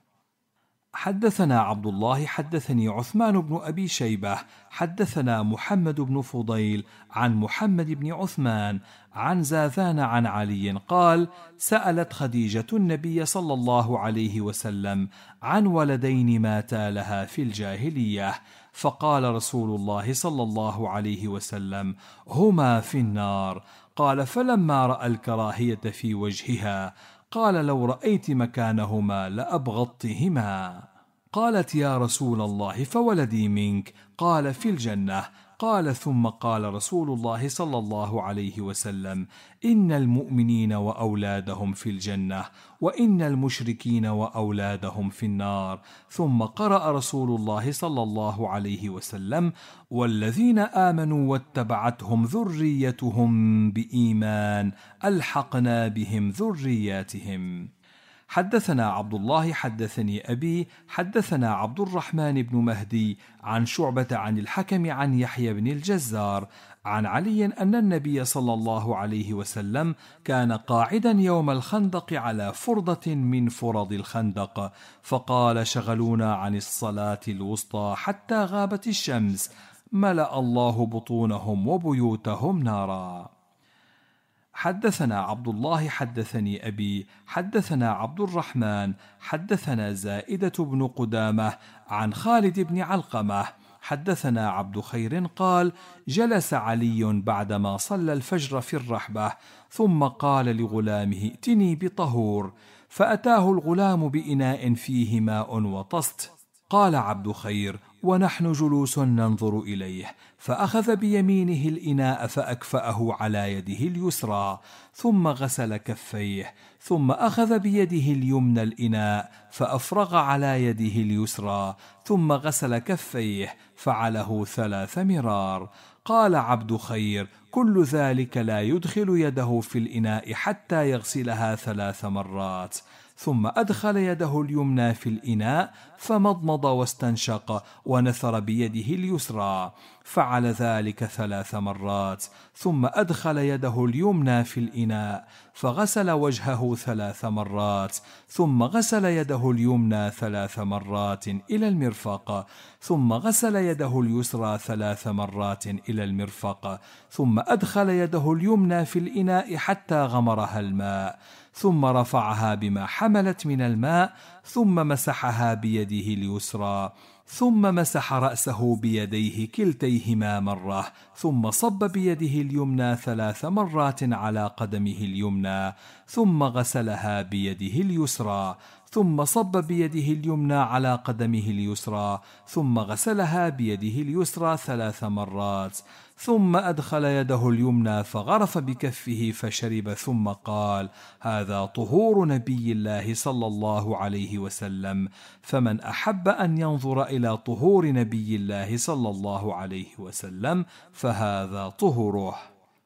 [SPEAKER 2] حدثنا عبد الله حدثني عثمان بن أبي شيبة حدثنا محمد بن فضيل عن محمد بن عثمان عن زاذان عن علي قال: سألت خديجة النبي صلى الله عليه وسلم عن ولدين ماتا لها في الجاهلية، فقال رسول الله صلى الله عليه وسلم: هما في النار. قال: فلما رأى الكراهية في وجهها قال: لو رأيت مكانهما لأبغضتهما. قالت: يا رسول الله فولدي منك؟ قال: في الجنة. قال: ثم قال رسول الله صلى الله عليه وسلم: إن المؤمنين وأولادهم في الجنة، وإن المشركين وأولادهم في النار. ثم قرأ رسول الله صلى الله عليه وسلم: والذين آمنوا واتبعتهم ذريتهم بإيمان ألحقنا بهم ذرياتهم. حدثنا عبد الله حدثني أبي حدثنا عبد الرحمن بن مهدي عن شعبة عن الحكم عن يحيى بن الجزار عن علي أن النبي صلى الله عليه وسلم كان قاعدا يوم الخندق على فرضة من فرض الخندق، فقال: شغلونا عن الصلاة الوسطى حتى غابت الشمس، ملأ الله بطونهم وبيوتهم نارا. حدثنا عبد الله حدثني أبي حدثنا عبد الرحمن حدثنا زائدة بن قدامة عن خالد بن علقمة حدثنا عبد خير قال: جلس علي بعدما صلى الفجر في الرحبة، ثم قال لغلامه: ائتني بطهور، فأتاه الغلام بإناء فيه ماء وطست. قال عبد خير: ونحن جلوس ننظر إليه، فأخذ بيمينه الإناء فأكفأه على يده اليسرى، ثم غسل كفيه، ثم أخذ بيده اليمنى الإناء فأفرغ على يده اليسرى، ثم غسل كفيه، فعله 3 مرار. قال عبد خير: كل ذلك لا يدخل يده في الإناء حتى يغسلها 3 مرات. ثم أدخل يده اليمنى في الإناء فمضمض واستنشق ونثر بيده اليسرى، فعل ذلك 3 مرات. ثم أدخل يده اليمنى في الإناء فغسل وجهه 3 مرات، ثم غسل يده اليمنى 3 مرات إلى المرفق، ثم غسل يده اليسرى 3 مرات إلى المرفق، ثم أدخل يده اليمنى في الإناء حتى غمرها الماء، ثم رفعها بما حملت من الماء، ثم مسحها بيده اليسرى، ثم مسح رأسه بيديه كلتيهما مرة، ثم صب بيده اليمنى 3 مرات على قدمه اليمنى، ثم غسلها بيده اليسرى، ثم صب بيده اليمنى على قدمه اليسرى، ثم غسلها بيده اليسرى 3 مرات، ثم أدخل يده اليمنى فغرف بكفه فشرب، ثم قال: هذا طهور نبي الله صلى الله عليه وسلم، فمن أحب أن ينظر إلى طهور نبي الله صلى الله عليه وسلم فهذا طهوره.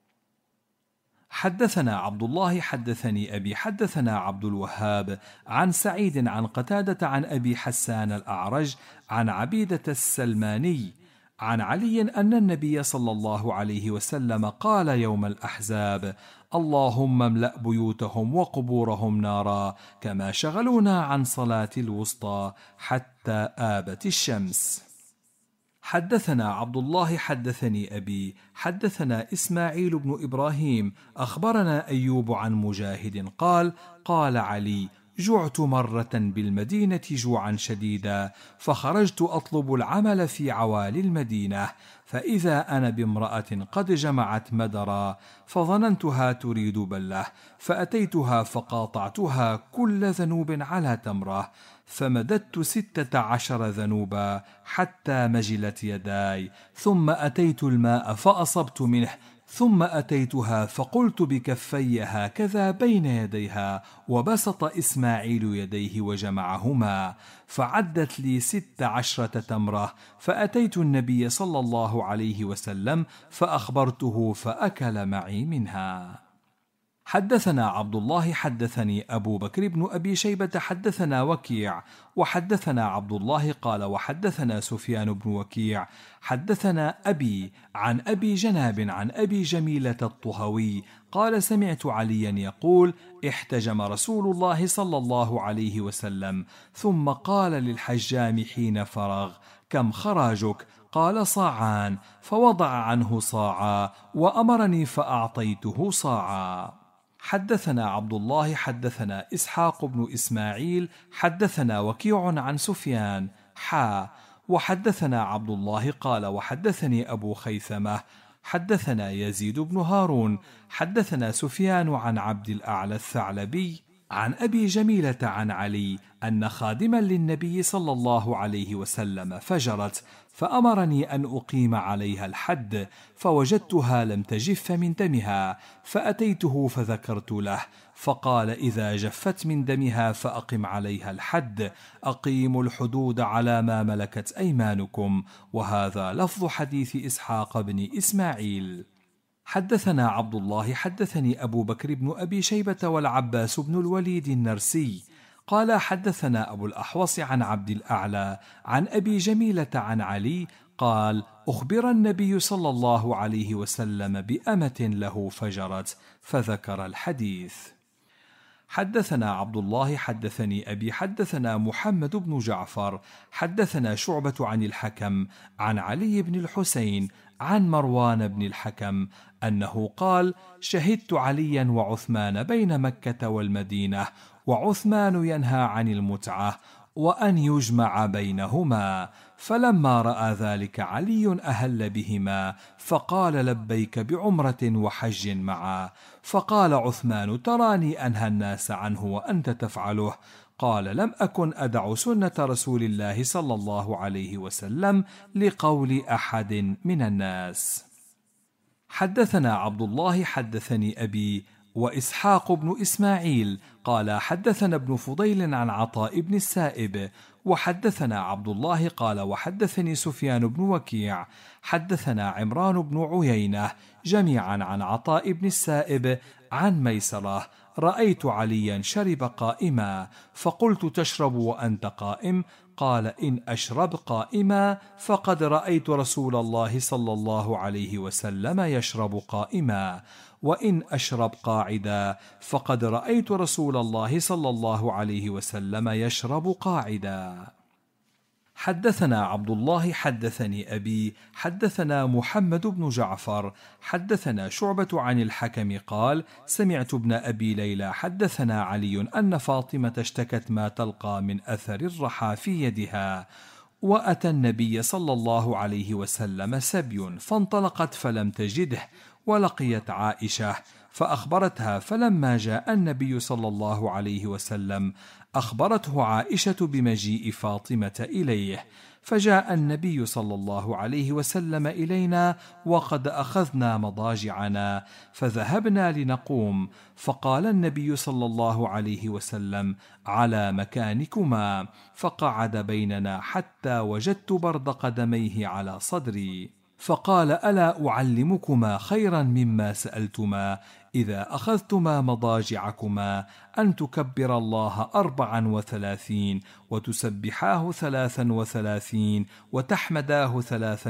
[SPEAKER 2] حدثنا عبد الله حدثني أبي حدثنا عبد الوهاب عن سعيد عن قتادة عن أبي حسان الأعرج عن عبيدة السلماني عن علي أن النبي صلى الله عليه وسلم قال يوم الأحزاب: اللهم املأ بيوتهم وقبورهم نارا كما شغلونا عن صلاة الوسطى حتى آبت الشمس. حدثنا عبد الله حدثني أبي حدثنا إسماعيل بن إبراهيم أخبرنا أيوب عن مجاهد قال: قال علي: جعت مرة بالمدينة جوعا شديدا، فخرجت أطلب العمل في عوالي المدينة، فإذا أنا بامرأة قد جمعت مدرا، فظننتها تريد بله، فأتيتها فقاطعتها كل ذنوب على تمرة، فمددت 16 ذنوبا حتى مجلت يداي، ثم أتيت الماء فأصبت منه، ثم أتيتها فقلت بكفي هكذا بين يديها، وبسط إسماعيل يديه وجمعهما، فعدت لي 16 تمرة، فأتيت النبي صلى الله عليه وسلم فأخبرته فأكل معي منها. حدثنا عبد الله حدثني أبو بكر بن أبي شيبة حدثنا وكيع وحدثنا عبد الله قال: وحدثنا سفيان بن وكيع حدثنا أبي عن أبي جناب عن أبي جميلة الطهوي قال: سمعت عليا يقول: احتجم رسول الله صلى الله عليه وسلم، ثم قال للحجام حين فرغ: كم خراجك؟ قال: صاعان، فوضع عنه صاعا وأمرني فأعطيته صاعا. حدثنا عبد الله حدثنا إسحاق بن إسماعيل حدثنا وكيع عن سفيان وحدثنا عبد الله قال: وحدثني أبو خيثمة حدثنا يزيد بن هارون حدثنا سفيان عن عبد الأعلى الثعلبي عن أبي جميلة عن علي أن خادما للنبي صلى الله عليه وسلم فجرت، فأمرني أن أقيم عليها الحد، فوجدتها لم تجف من دمها، فأتيته فذكرت له، فقال: إذا جفت من دمها فأقم عليها الحد، أقيموا الحدود على ما ملكت أيمانكم. وهذا لفظ حديث إسحاق بن إسماعيل. حدثنا عبد الله حدثني أبو بكر بن أبي شيبة والعباس بن الوليد النرسي قال: حدثنا أبو الأحوص عن عبد الأعلى عن أبي جميلة عن علي قال: أخبر النبي صلى الله عليه وسلم بأمة له فجرت، فذكر الحديث. حدثنا عبد الله حدثني أبي حدثنا محمد بن جعفر حدثنا شعبة عن الحكم عن علي بن الحسين عن مروان بن الحكم أنه قال: شهدت عليا وعثمان بين مكة والمدينة، وعثمان ينهى عن المتعة، وأن يجمع بينهما. فلما رأى ذلك علي أهل بهما، فقال لبيك بعمرة وحج معا. فقال عثمان تراني أنهى الناس عنه وأنت تفعله. قال لم أكن أدع سنة رسول الله صلى الله عليه وسلم لقول أحد من الناس. حدثنا عبد الله حدثني أبي وإسحاق بن إسماعيل قال حدثنا ابن فضيل عن عطاء بن السائب وحدثنا عبد الله قال وحدثني سفيان بن وكيع حدثنا عمران بن عيينة جميعا عن عطاء بن السائب عن ميسرة رأيت عليا شرب قائما، فقلت تشرب وأنت قائم؟ قال إن أشرب قائما فقد رأيت رسول الله صلى الله عليه وسلم يشرب قائما، وإن أشرب قاعدا فقد رأيت رسول الله صلى الله عليه وسلم يشرب قاعدا. حدثنا عبد الله حدثني أبي حدثنا محمد بن جعفر حدثنا شعبة عن الحكم قال سمعت ابن أبي ليلى حدثنا علي أن فاطمة اشتكت ما تلقى من أثر الرحى في يدها، وأتى النبي صلى الله عليه وسلم سبي فانطلقت فلم تجده، ولقيت عائشة فأخبرتها، فلما جاء النبي صلى الله عليه وسلم أخبرته عائشة بمجيء فاطمة إليه، فجاء النبي صلى الله عليه وسلم إلينا وقد أخذنا مضاجعنا فذهبنا لنقوم، فقال النبي صلى الله عليه وسلم على مكانكما، فقعد بيننا حتى وجدت برد قدميه على صدري، فقال ألا أعلمكما خيرا مما سألتما؟ إذا أخذتما مضاجعكما أن تكبر الله 34 وتسبحاه 33 وتحمداه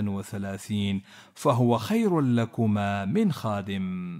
[SPEAKER 2] 33 فهو خير لكما من خادم.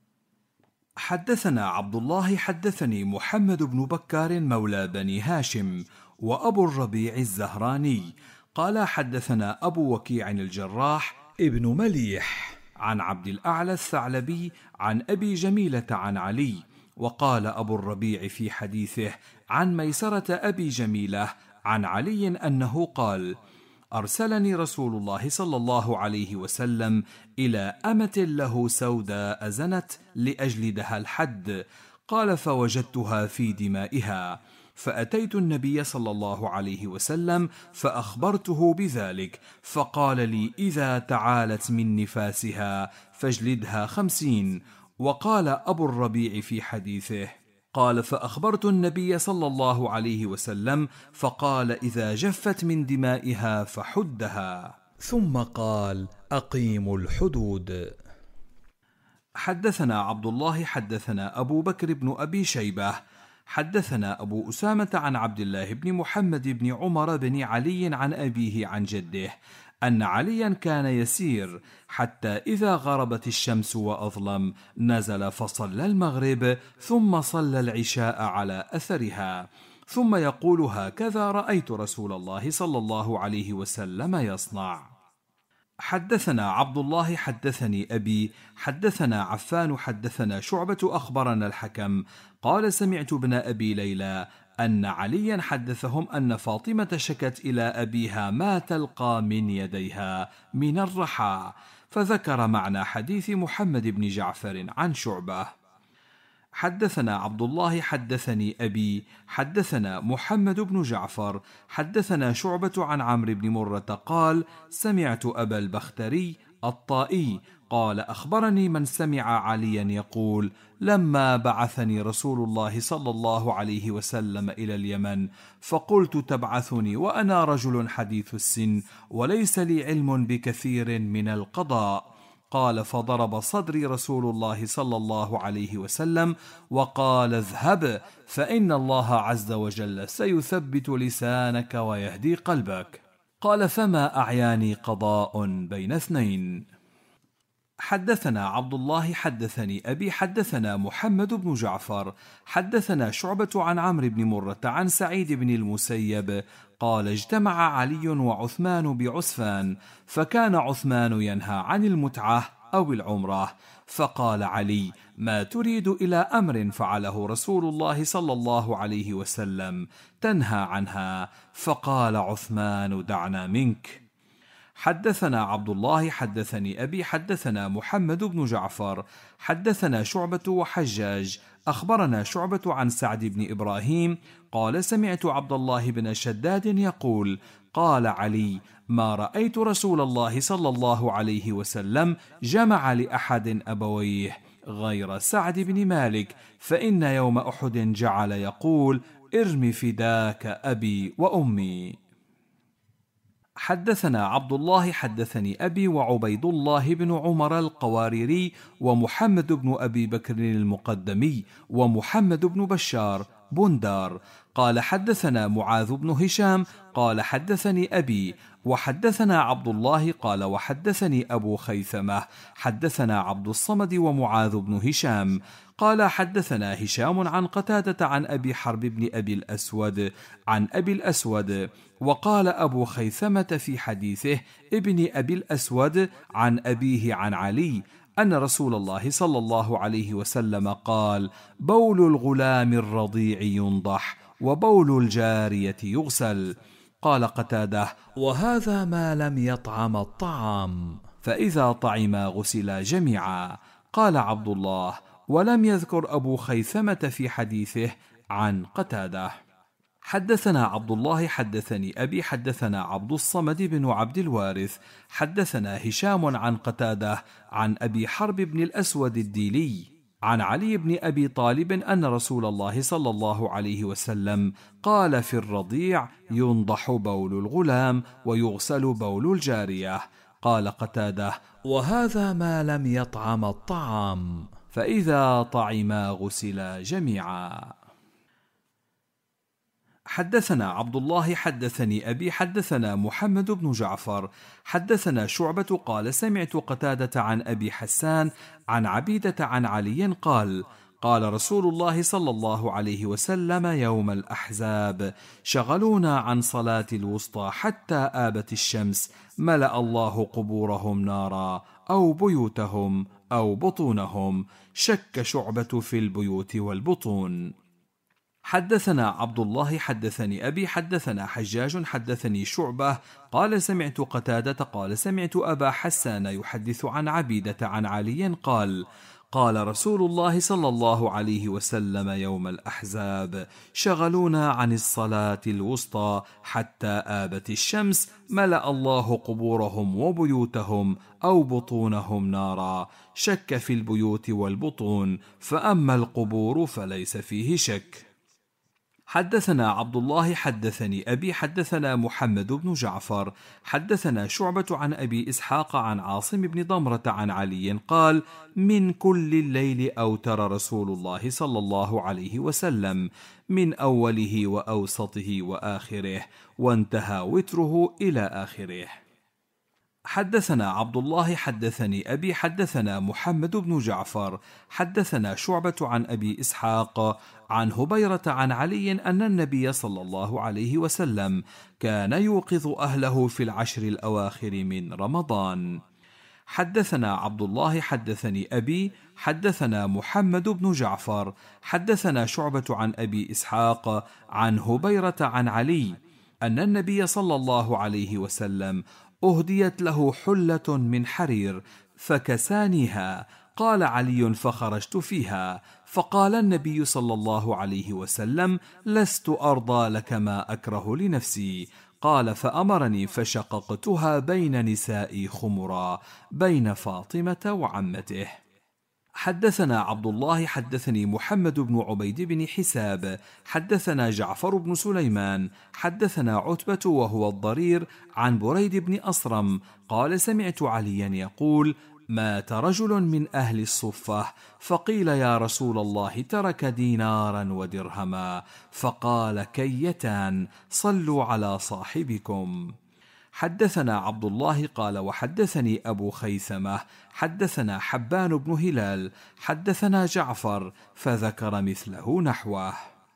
[SPEAKER 2] حدثنا عبد الله حدثني محمد بن بكار مولى بني هاشم وأبو الربيع الزهراني قال حدثنا أبو وكيع الجراح ابن مليح عن عبد الأعلى الثعلبي عن أبي جميلة عن علي، وقال أبو الربيع في حديثه عن ميسرة أبي جميلة عن علي أنه قال أرسلني رسول الله صلى الله عليه وسلم إلى أمة له سوداء زنت لأجلدها الحد، قال فوجدتها في دمائها، فأتيت النبي صلى الله عليه وسلم فأخبرته بذلك، فقال لي إذا تعالت من نفاسها فاجلدها 50. وقال أبو الربيع في حديثه قال فأخبرت النبي صلى الله عليه وسلم فقال إذا جفت من دمائها فحدها، ثم قال أقيموا الحدود. حدثنا عبد الله حدثنا أبو بكر بن أبي شيبة حدثنا أبو أسامة عن عبد الله بن محمد بن عمر بن علي عن أبيه عن جده أن عليا كان يسير حتى إذا غربت الشمس وأظلم نزل فصلى المغرب ثم صلى العشاء على أثرها، ثم يقول هكذا رأيت رسول الله صلى الله عليه وسلم يصنع. حدثنا عبد الله حدثني أبي حدثنا عفان حدثنا شعبة أخبرنا الحكم قال سمعت ابن أبي ليلى أن عليا حدثهم أن فاطمة شكت إلى أبيها ما تلقى من يديها من الرحى، فذكر معنى حديث محمد بن جعفر عن شعبة. حدثنا عبد الله حدثني أبي حدثنا محمد بن جعفر حدثنا شعبة عن عمرو بن مرة قال سمعت أبا البختري الطائي قال أخبرني من سمع عليا يقول لما بعثني رسول الله صلى الله عليه وسلم إلى اليمن فقلت تبعثني وأنا رجل حديث السن وليس لي علم بكثير من القضاء، قال فضرب صدري رسول الله صلى الله عليه وسلم وقال اذهب فإن الله عز وجل سيثبت لسانك ويهدي قلبك. قال فما أعياني قضاء بين اثنين. حدثنا عبد الله حدثني أبي حدثنا محمد بن جعفر حدثنا شعبة عن عمرو بن مرة عن سعيد بن المسيب قال اجتمع علي وعثمان بعسفان، فكان عثمان ينهى عن المتعة أو العمرة. فقال علي: ما تريد إلى أمر فعله رسول الله صلى الله عليه وسلم تنهى عنها؟ فقال عثمان: دعنا منك. حدثنا عبد الله حدثني أبي حدثنا محمد بن جعفر حدثنا شعبة وحجاج أخبرنا شعبة عن سعد بن إبراهيم قال: سمعت عبد الله بن شداد يقول: قال علي: ما رأيت رسول الله صلى الله عليه وسلم جمع لأحد أبويه غير سعد بن مالك، فإن يوم أحد جعل يقول: ارم فداك أبي وأمي. حدثنا عبد الله حدثني أبي وعبيد الله بن عمر القواريري ومحمد بن أبي بكر المقدمي ومحمد بن بشار بندار قال: حدثنا معاذ بن هشام قال: حدثني أبي وحدثنا عبد الله قال: وحدثني أبو خيثمة حدثنا عبد الصمد ومعاذ بن هشام قال: حدثنا هشام عن قتادة عن أبي حرب بن أبي الأسود عن أبي الأسود. وقال أبو خيثمة في حديثه: ابن أبي الأسود عن أبيه عن علي أن رسول الله صلى الله عليه وسلم قال: بول الغلام الرضيع ينضح وبول الجارية يغسل. قال قتادة: وهذا ما لم يطعم الطعام، فإذا طعما غسلا جميعا. قال عبد الله: ولم يذكر أبو خيثمة في حديثه عن قتادة. حدثنا عبد الله حدثني أبي حدثنا عبد الصمد بن عبد الوارث حدثنا هشام عن قتادة عن أبي حرب بن الأسود الديلي عن علي بن أبي طالب أن رسول الله صلى الله عليه وسلم قال في الرضيع: ينضح بول الغلام ويغسل بول الجارية. قال قتادة: وهذا ما لم يطعم الطعام، فإذا طعما غسلا جميعا. حدثنا عبد الله حدثني أبي حدثنا محمد بن جعفر حدثنا شعبة قال: سمعت قتادة عن أبي حسان عن عبيدة عن علي قال: قال رسول الله صلى الله عليه وسلم يوم الأحزاب: شغلونا عن صلاة الوسطى حتى آبت الشمس، ملأ الله قبورهم نارا أو بيوتهم أو بطونهم. شك شعبة في البيوت والبطون. حدثنا عبد الله حدثني أبي حدثنا حجاج حدثني شعبة قال: سمعت قتادة قال: سمعت أبا حسان يحدث عن عبيدة عن علي قال: قال رسول الله صلى الله عليه وسلم يوم الأحزاب: شغلونا عن الصلاة الوسطى حتى آبت الشمس، ملأ الله قبورهم وبيوتهم أو بطونهم نارا. شك في البيوت والبطون، فأما القبور فليس فيه شك. حدثنا عبد الله حدثني أبي حدثنا محمد بن جعفر حدثنا شعبة عن أبي إسحاق عن عاصم بن ضمرة عن علي قال: من كل الليل أوتر رسول الله صلى الله عليه وسلم، من أوله وأوسطه وآخره، وانتهى وتره إلى آخره. حدثنا عبد الله حدثني أبي حدثنا محمد بن جعفر حدثنا شعبة عن أبي إسحاق عن هبيرة عن علي أن النبي صلى الله عليه وسلم كان يوقظ أهله في العشر الأواخر من رمضان. حدثنا عبد الله حدثني أبي حدثنا محمد بن جعفر حدثنا شعبة عن أبي إسحاق عن هبيرة عن علي أن النبي صلى الله عليه وسلم أهديت له حلة من حرير فكسانيها. قال علي: فخرجت فيها، فقال النبي صلى الله عليه وسلم: لست أرضى لك ما أكره لنفسي. قال: فأمرني فشققتها بين نسائي خمرا، بين فاطمة وعمته. حدثنا عبد الله حدثني محمد بن عبيد بن حساب حدثنا جعفر بن سليمان حدثنا عتبة وهو الضرير عن بريد بن أصرم قال: سمعت عليا يقول: مات رجل من أهل الصفة، فقيل: يا رسول الله، ترك دينارا ودرهما. فقال: كيتان، صلوا على صاحبكم. حدثنا عبد الله قال: وحدثني أبو خيثمة حدثنا حبان بن هلال حدثنا جعفر، فذكر مثله نحوه.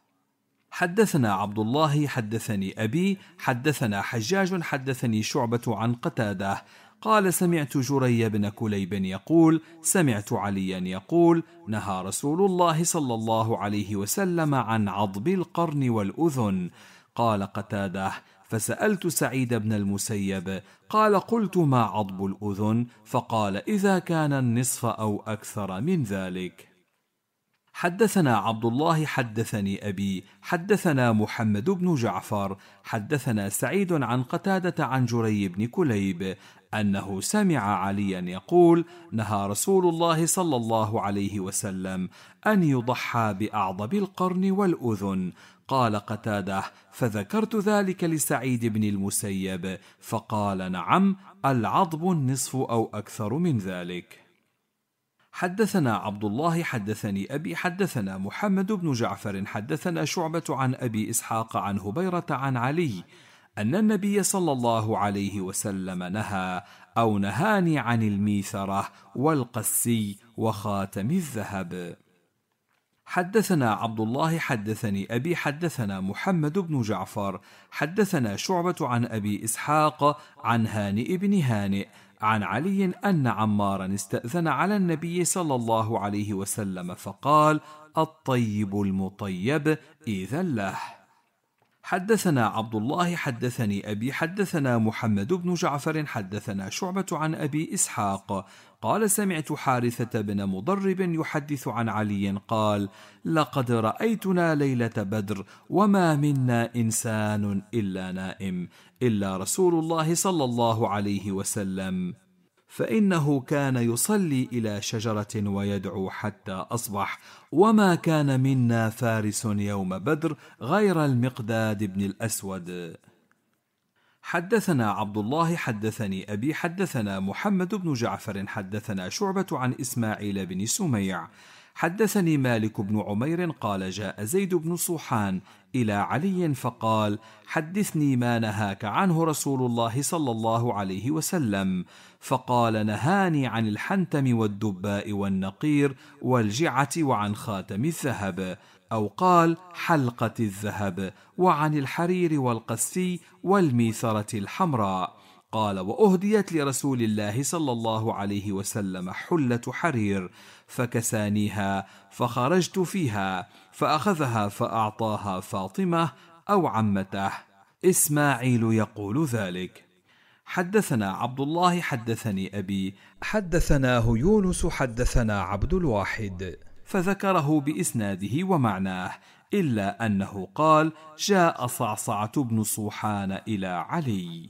[SPEAKER 2] حدثنا عبد الله حدثني أبي حدثنا حجاج حدثني شعبة عن قتادة قال: سمعت جري بن كليب يقول: سمعت عليا يقول: نهى رسول الله صلى الله عليه وسلم عن عضب القرن والأذن. قال قتادة: فسألت سعيد بن المسيب قال: قلت: ما عضب الأذن؟ فقال: إذا كان النصف أو أكثر من ذلك. حدثنا عبد الله حدثني أبي حدثنا محمد بن جعفر حدثنا سعيد عن قتادة عن جري بن كليب أنه سمع عليا يقول: نهى رسول الله صلى الله عليه وسلم أن يضحى بأعضب القرن والأذن. قال قتادة: فذكرت ذلك لسعيد بن المسيب فقال: نعم، العضب النصف أو أكثر من ذلك. حدثنا عبد الله حدثني أبي حدثنا محمد بن جعفر حدثنا شعبة عن أبي إسحاق عن هبيرة عن علي أن النبي صلى الله عليه وسلم نهى أو نهاني عن الميثرة والقسي وخاتم الذهب. حدثنا عبد الله حدثني أبي حدثنا محمد بن جعفر حدثنا شعبة عن أبي إسحاق عن هانئ بن هانئ عن علي أن عمارا استأذن على النبي صلى الله عليه وسلم فقال: الطيب المطيب إذن له. حدثنا عبد الله حدثني أبي حدثنا محمد بن جعفر حدثنا شعبة عن أبي إسحاق قال: سمعت حارثة بن مضرب يحدث عن علي قال: لقد رأيتنا ليلة بدر وما منا إنسان إلا نائم إلا رسول الله صلى الله عليه وسلم، فإنه كان يصلي إلى شجرة ويدعو حتى أصبح، وما كان منا فارس يوم بدر غير المقداد بن الأسود. حدثنا عبد الله حدثني أبي حدثنا محمد بن جعفر حدثنا شعبة عن إسماعيل بن سميع حدثني مالك بن عمير قال: جاء زيد بن صوحان إلى علي فقال: حدثني ما نهاك عنه رسول الله صلى الله عليه وسلم. فقال: نهاني عن الحنتم والدباء والنقير والجعة وعن خاتم الذهب، أو قال حلقة الذهب، وعن الحرير والقسي والميثرة الحمراء. قال: وأهديت لرسول الله صلى الله عليه وسلم حلة حرير فكسانيها فخرجت فيها فأخذها فأعطاها فاطمة أو عمته. إسماعيل يقول ذلك. حدثنا عبد الله حدثني أبي حدثناه يونس حدثنا عبد الواحد فذكره بإسناده ومعناه، إلا أنه قال: جاء صعصعة بن صوحان إلى علي.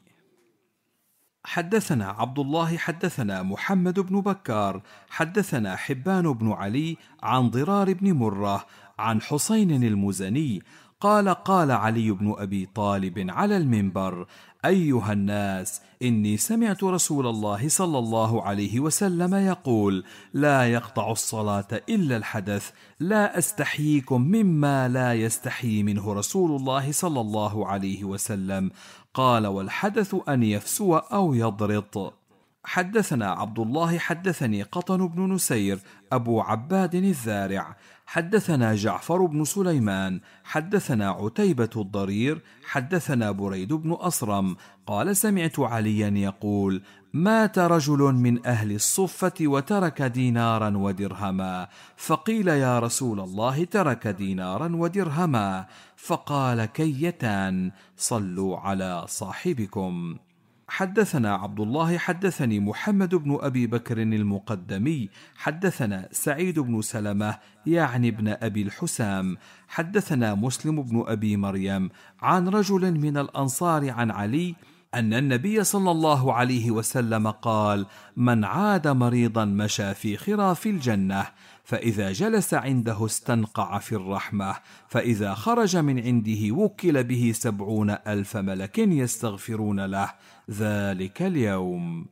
[SPEAKER 2] حدثنا عبد الله حدثنا محمد بن بكار حدثنا حبان بن علي عن ضرار بن مرة عن حسين المزني قال: قال علي بن أبي طالب على المنبر: أيها الناس، إني سمعت رسول الله صلى الله عليه وسلم يقول: لا يقطع الصلاة إلا الحدث، لا أستحييكم مما لا يستحيي منه رسول الله صلى الله عليه وسلم. قال: والحدث أن يفسو أو يضرط. حدثنا عبد الله حدثني قطن بن نسير أبو عباد الذارع حدثنا جعفر بن سليمان حدثنا عتيبة الضرير حدثنا بريد بن أصرم قال: سمعت عليا يقول: مات رجل من أهل الصفة وترك دينارا ودرهما، فقيل: يا رسول الله، ترك دينارا ودرهما؟ فقال: كيتان، صلوا على صاحبكم. حدثنا عبد الله حدثني محمد بن أبي بكر المقدمي حدثنا سعيد بن سلمة يعني ابن أبي الحسام حدثنا مسلم بن أبي مريم عن رجل من الأنصار عن علي أن النبي صلى الله عليه وسلم قال: من عاد مريضا مشى في خراف الجنة، فإذا جلس عنده استنقع في الرحمة، فإذا خرج من عنده وكل به 70,000 ملك يستغفرون له ذلك اليوم.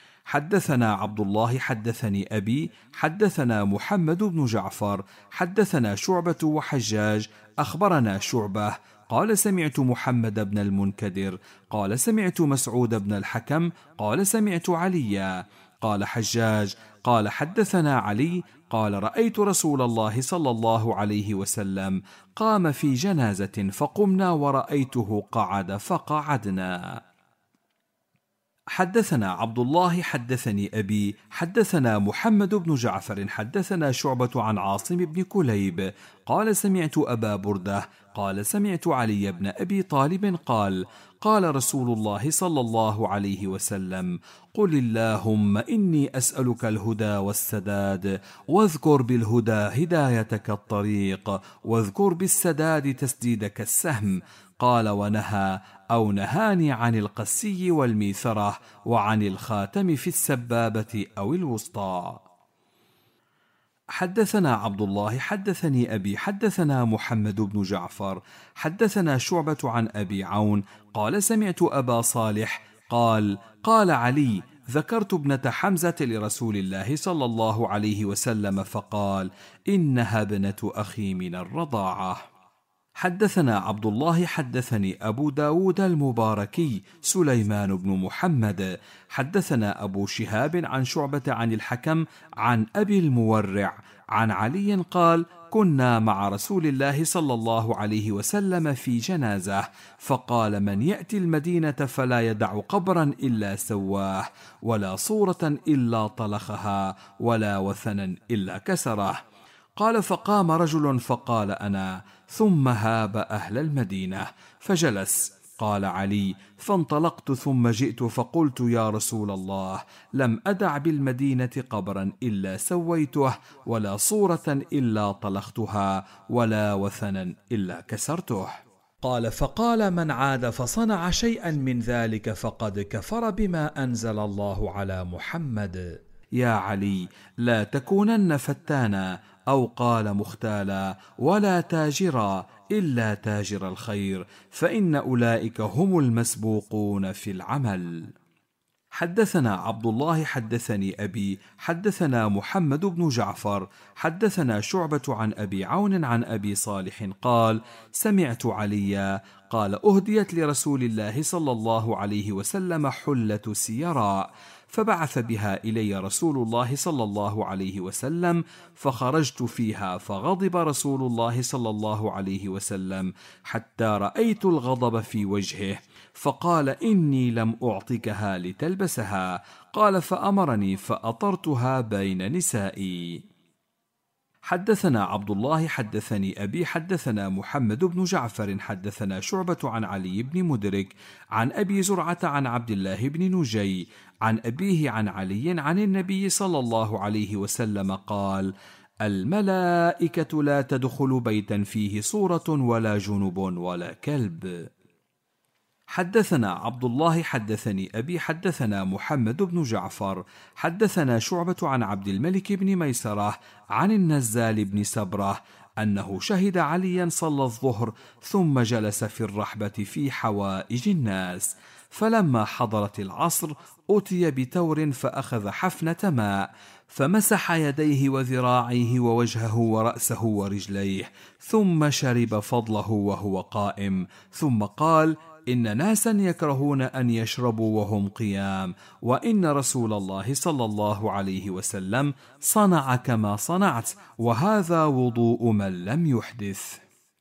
[SPEAKER 2] حدثنا عبد الله حدثني أبي حدثنا محمد بن جعفر حدثنا شعبة وحجاج أخبرنا شعبة قال: سمعت محمد بن المنكدر قال: سمعت مسعود بن الحكم قال: سمعت عليا. قال حجاج قال: حدثنا علي قال: رأيت رسول الله صلى الله عليه وسلم قام في جنازة فقمنا ورأيته قعد فقعدنا. حدثنا عبد الله حدثني أبي حدثنا محمد بن جعفر حدثنا شعبة عن عاصم بن كليب قال سمعت أبا بردة قال سمعت علي بن أبي طالب قال قال رسول الله صلى الله عليه وسلم قل اللهم إني أسألك الهدى والسداد واذكر بالهدى هدايتك الطريق واذكر بالسداد تسديدك السهم قال ونهى أو نهاني عن القسي والميثرة وعن الخاتم في السبابة أو الوسطى. حدثنا عبد الله حدثني أبي حدثنا محمد بن جعفر حدثنا شعبة عن أبي عون قال سمعت أبا صالح قال قال علي ذكرت ابنة حمزة لرسول الله صلى الله عليه وسلم فقال إنها ابنة أخي من الرضاعة. حدثنا عبد الله حدثني أبو داود المباركي سليمان بن محمد حدثنا أبو شهاب عن شعبة عن الحكم عن أبي المورع عن علي قال كنا مع رسول الله صلى الله عليه وسلم في جنازة فقال من يأتي المدينة فلا يدع قبرا إلا سواه ولا صورة إلا طلخها ولا وثنا إلا كسره. قال فقام رجل فقال أنا ثم هاب أهل المدينة فجلس. قال علي فانطلقت ثم جئت فقلت يا رسول الله لم أدع بالمدينة قبرا إلا سويته ولا صورة إلا طلختها ولا وثنا إلا كسرته. قال فقال من عاد فصنع شيئا من ذلك فقد كفر بما أنزل الله على محمد. يا علي لا تكونن فتانا أو قال مختالا ولا تاجرا إلا تاجر الخير فإن أولئك هم المسبوقون في العمل. حدثنا عبد الله حدثني أبي حدثنا محمد بن جعفر حدثنا شعبة عن أبي عون عن أبي صالح قال سمعت عليا قال أهديت لرسول الله صلى الله عليه وسلم حلة سيراء فبعث بها إلي رسول الله صلى الله عليه وسلم فخرجت فيها فغضب رسول الله صلى الله عليه وسلم حتى رأيت الغضب في وجهه فقال إني لم أعطكها لتلبسها. قال فأمرني فأطرتها بين نسائي. حدثنا عبد الله حدثني أبي حدثنا محمد بن جعفر حدثنا شعبة عن علي بن مدرك عن أبي زرعة عن عبد الله بن نجي عن أبيه عن علي عن النبي صلى الله عليه وسلم قال الملائكة لا تدخل بيتا فيه صورة ولا جنب ولا كلب. حدثنا عبد الله حدثني أبي حدثنا محمد بن جعفر حدثنا شعبة عن عبد الملك بن ميسرة عن النزال بن سبرة أنه شهد عليا صلى الظهر ثم جلس في الرحبة في حوائج الناس فلما حضرت العصر أتي بتور فأخذ حفنة ماء فمسح يديه وذراعيه ووجهه ورأسه ورجليه ثم شرب فضله وهو قائم ثم قال إن ناسا يكرهون أن يشربوا وهم قيام وإن رسول الله صلى الله عليه وسلم صنع كما صنعت وهذا وضوء من لم يحدث.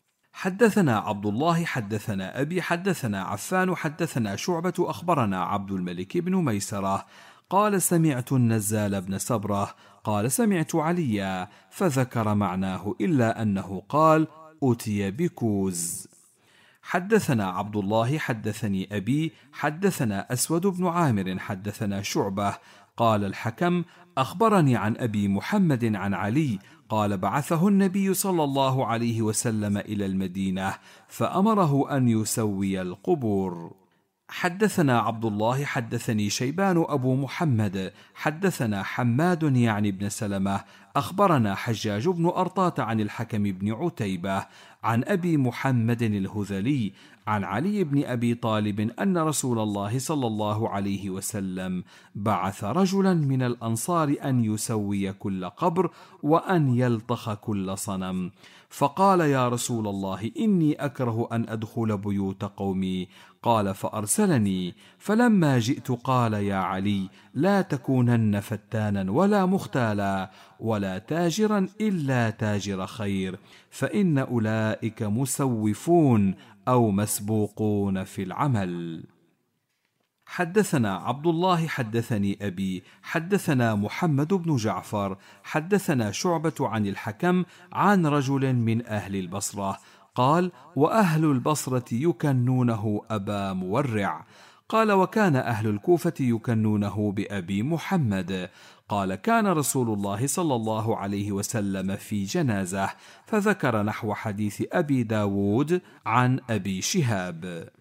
[SPEAKER 2] حدثنا عبد الله حدثنا أبي حدثنا عفان حدثنا شعبة أخبرنا عبد الملك بن ميسرة قال سمعت النزال بن سبرة قال سمعت عليا فذكر معناه إلا أنه قال أتي بكوز. حدثنا عبد الله حدثني أبي حدثنا أسود بن عامر حدثنا شعبة قال الحكم أخبرني عن أبي محمد عن علي قال بعثه النبي صلى الله عليه وسلم إلى المدينة فأمره أن يسوي القبور. حدثنا عبد الله حدثني شيبان أبو محمد حدثنا حماد يعني بن سلمة أخبرنا حجاج بن أرطاة عن الحكم بن عتيبة عن أبي محمد الهذلي عن علي بن أبي طالب أن رسول الله صلى الله عليه وسلم بعث رجلا من الأنصار أن يسوي كل قبر وأن يلطخ كل صنم فقال يا رسول الله إني أكره أن أدخل بيوت قومي قال فأرسلني فلما جئت قال يا علي لا تكونن فتانا ولا مختالا ولا تاجرا إلا تاجر خير فإن أولئك مسوفون أو مسبوقون في العمل. حدثنا عبد الله حدثني أبي حدثنا محمد بن جعفر حدثنا شعبة عن الحكم عن رجل من أهل البصرة قال: وأهل البصرة يكنونه أبا مورع. قال: وكان أهل الكوفة يكنونه بأبي محمد. قال: كان رسول الله صلى الله عليه وسلم في جنازة، فذكر نحو حديث أبي داود عن أبي شهاب.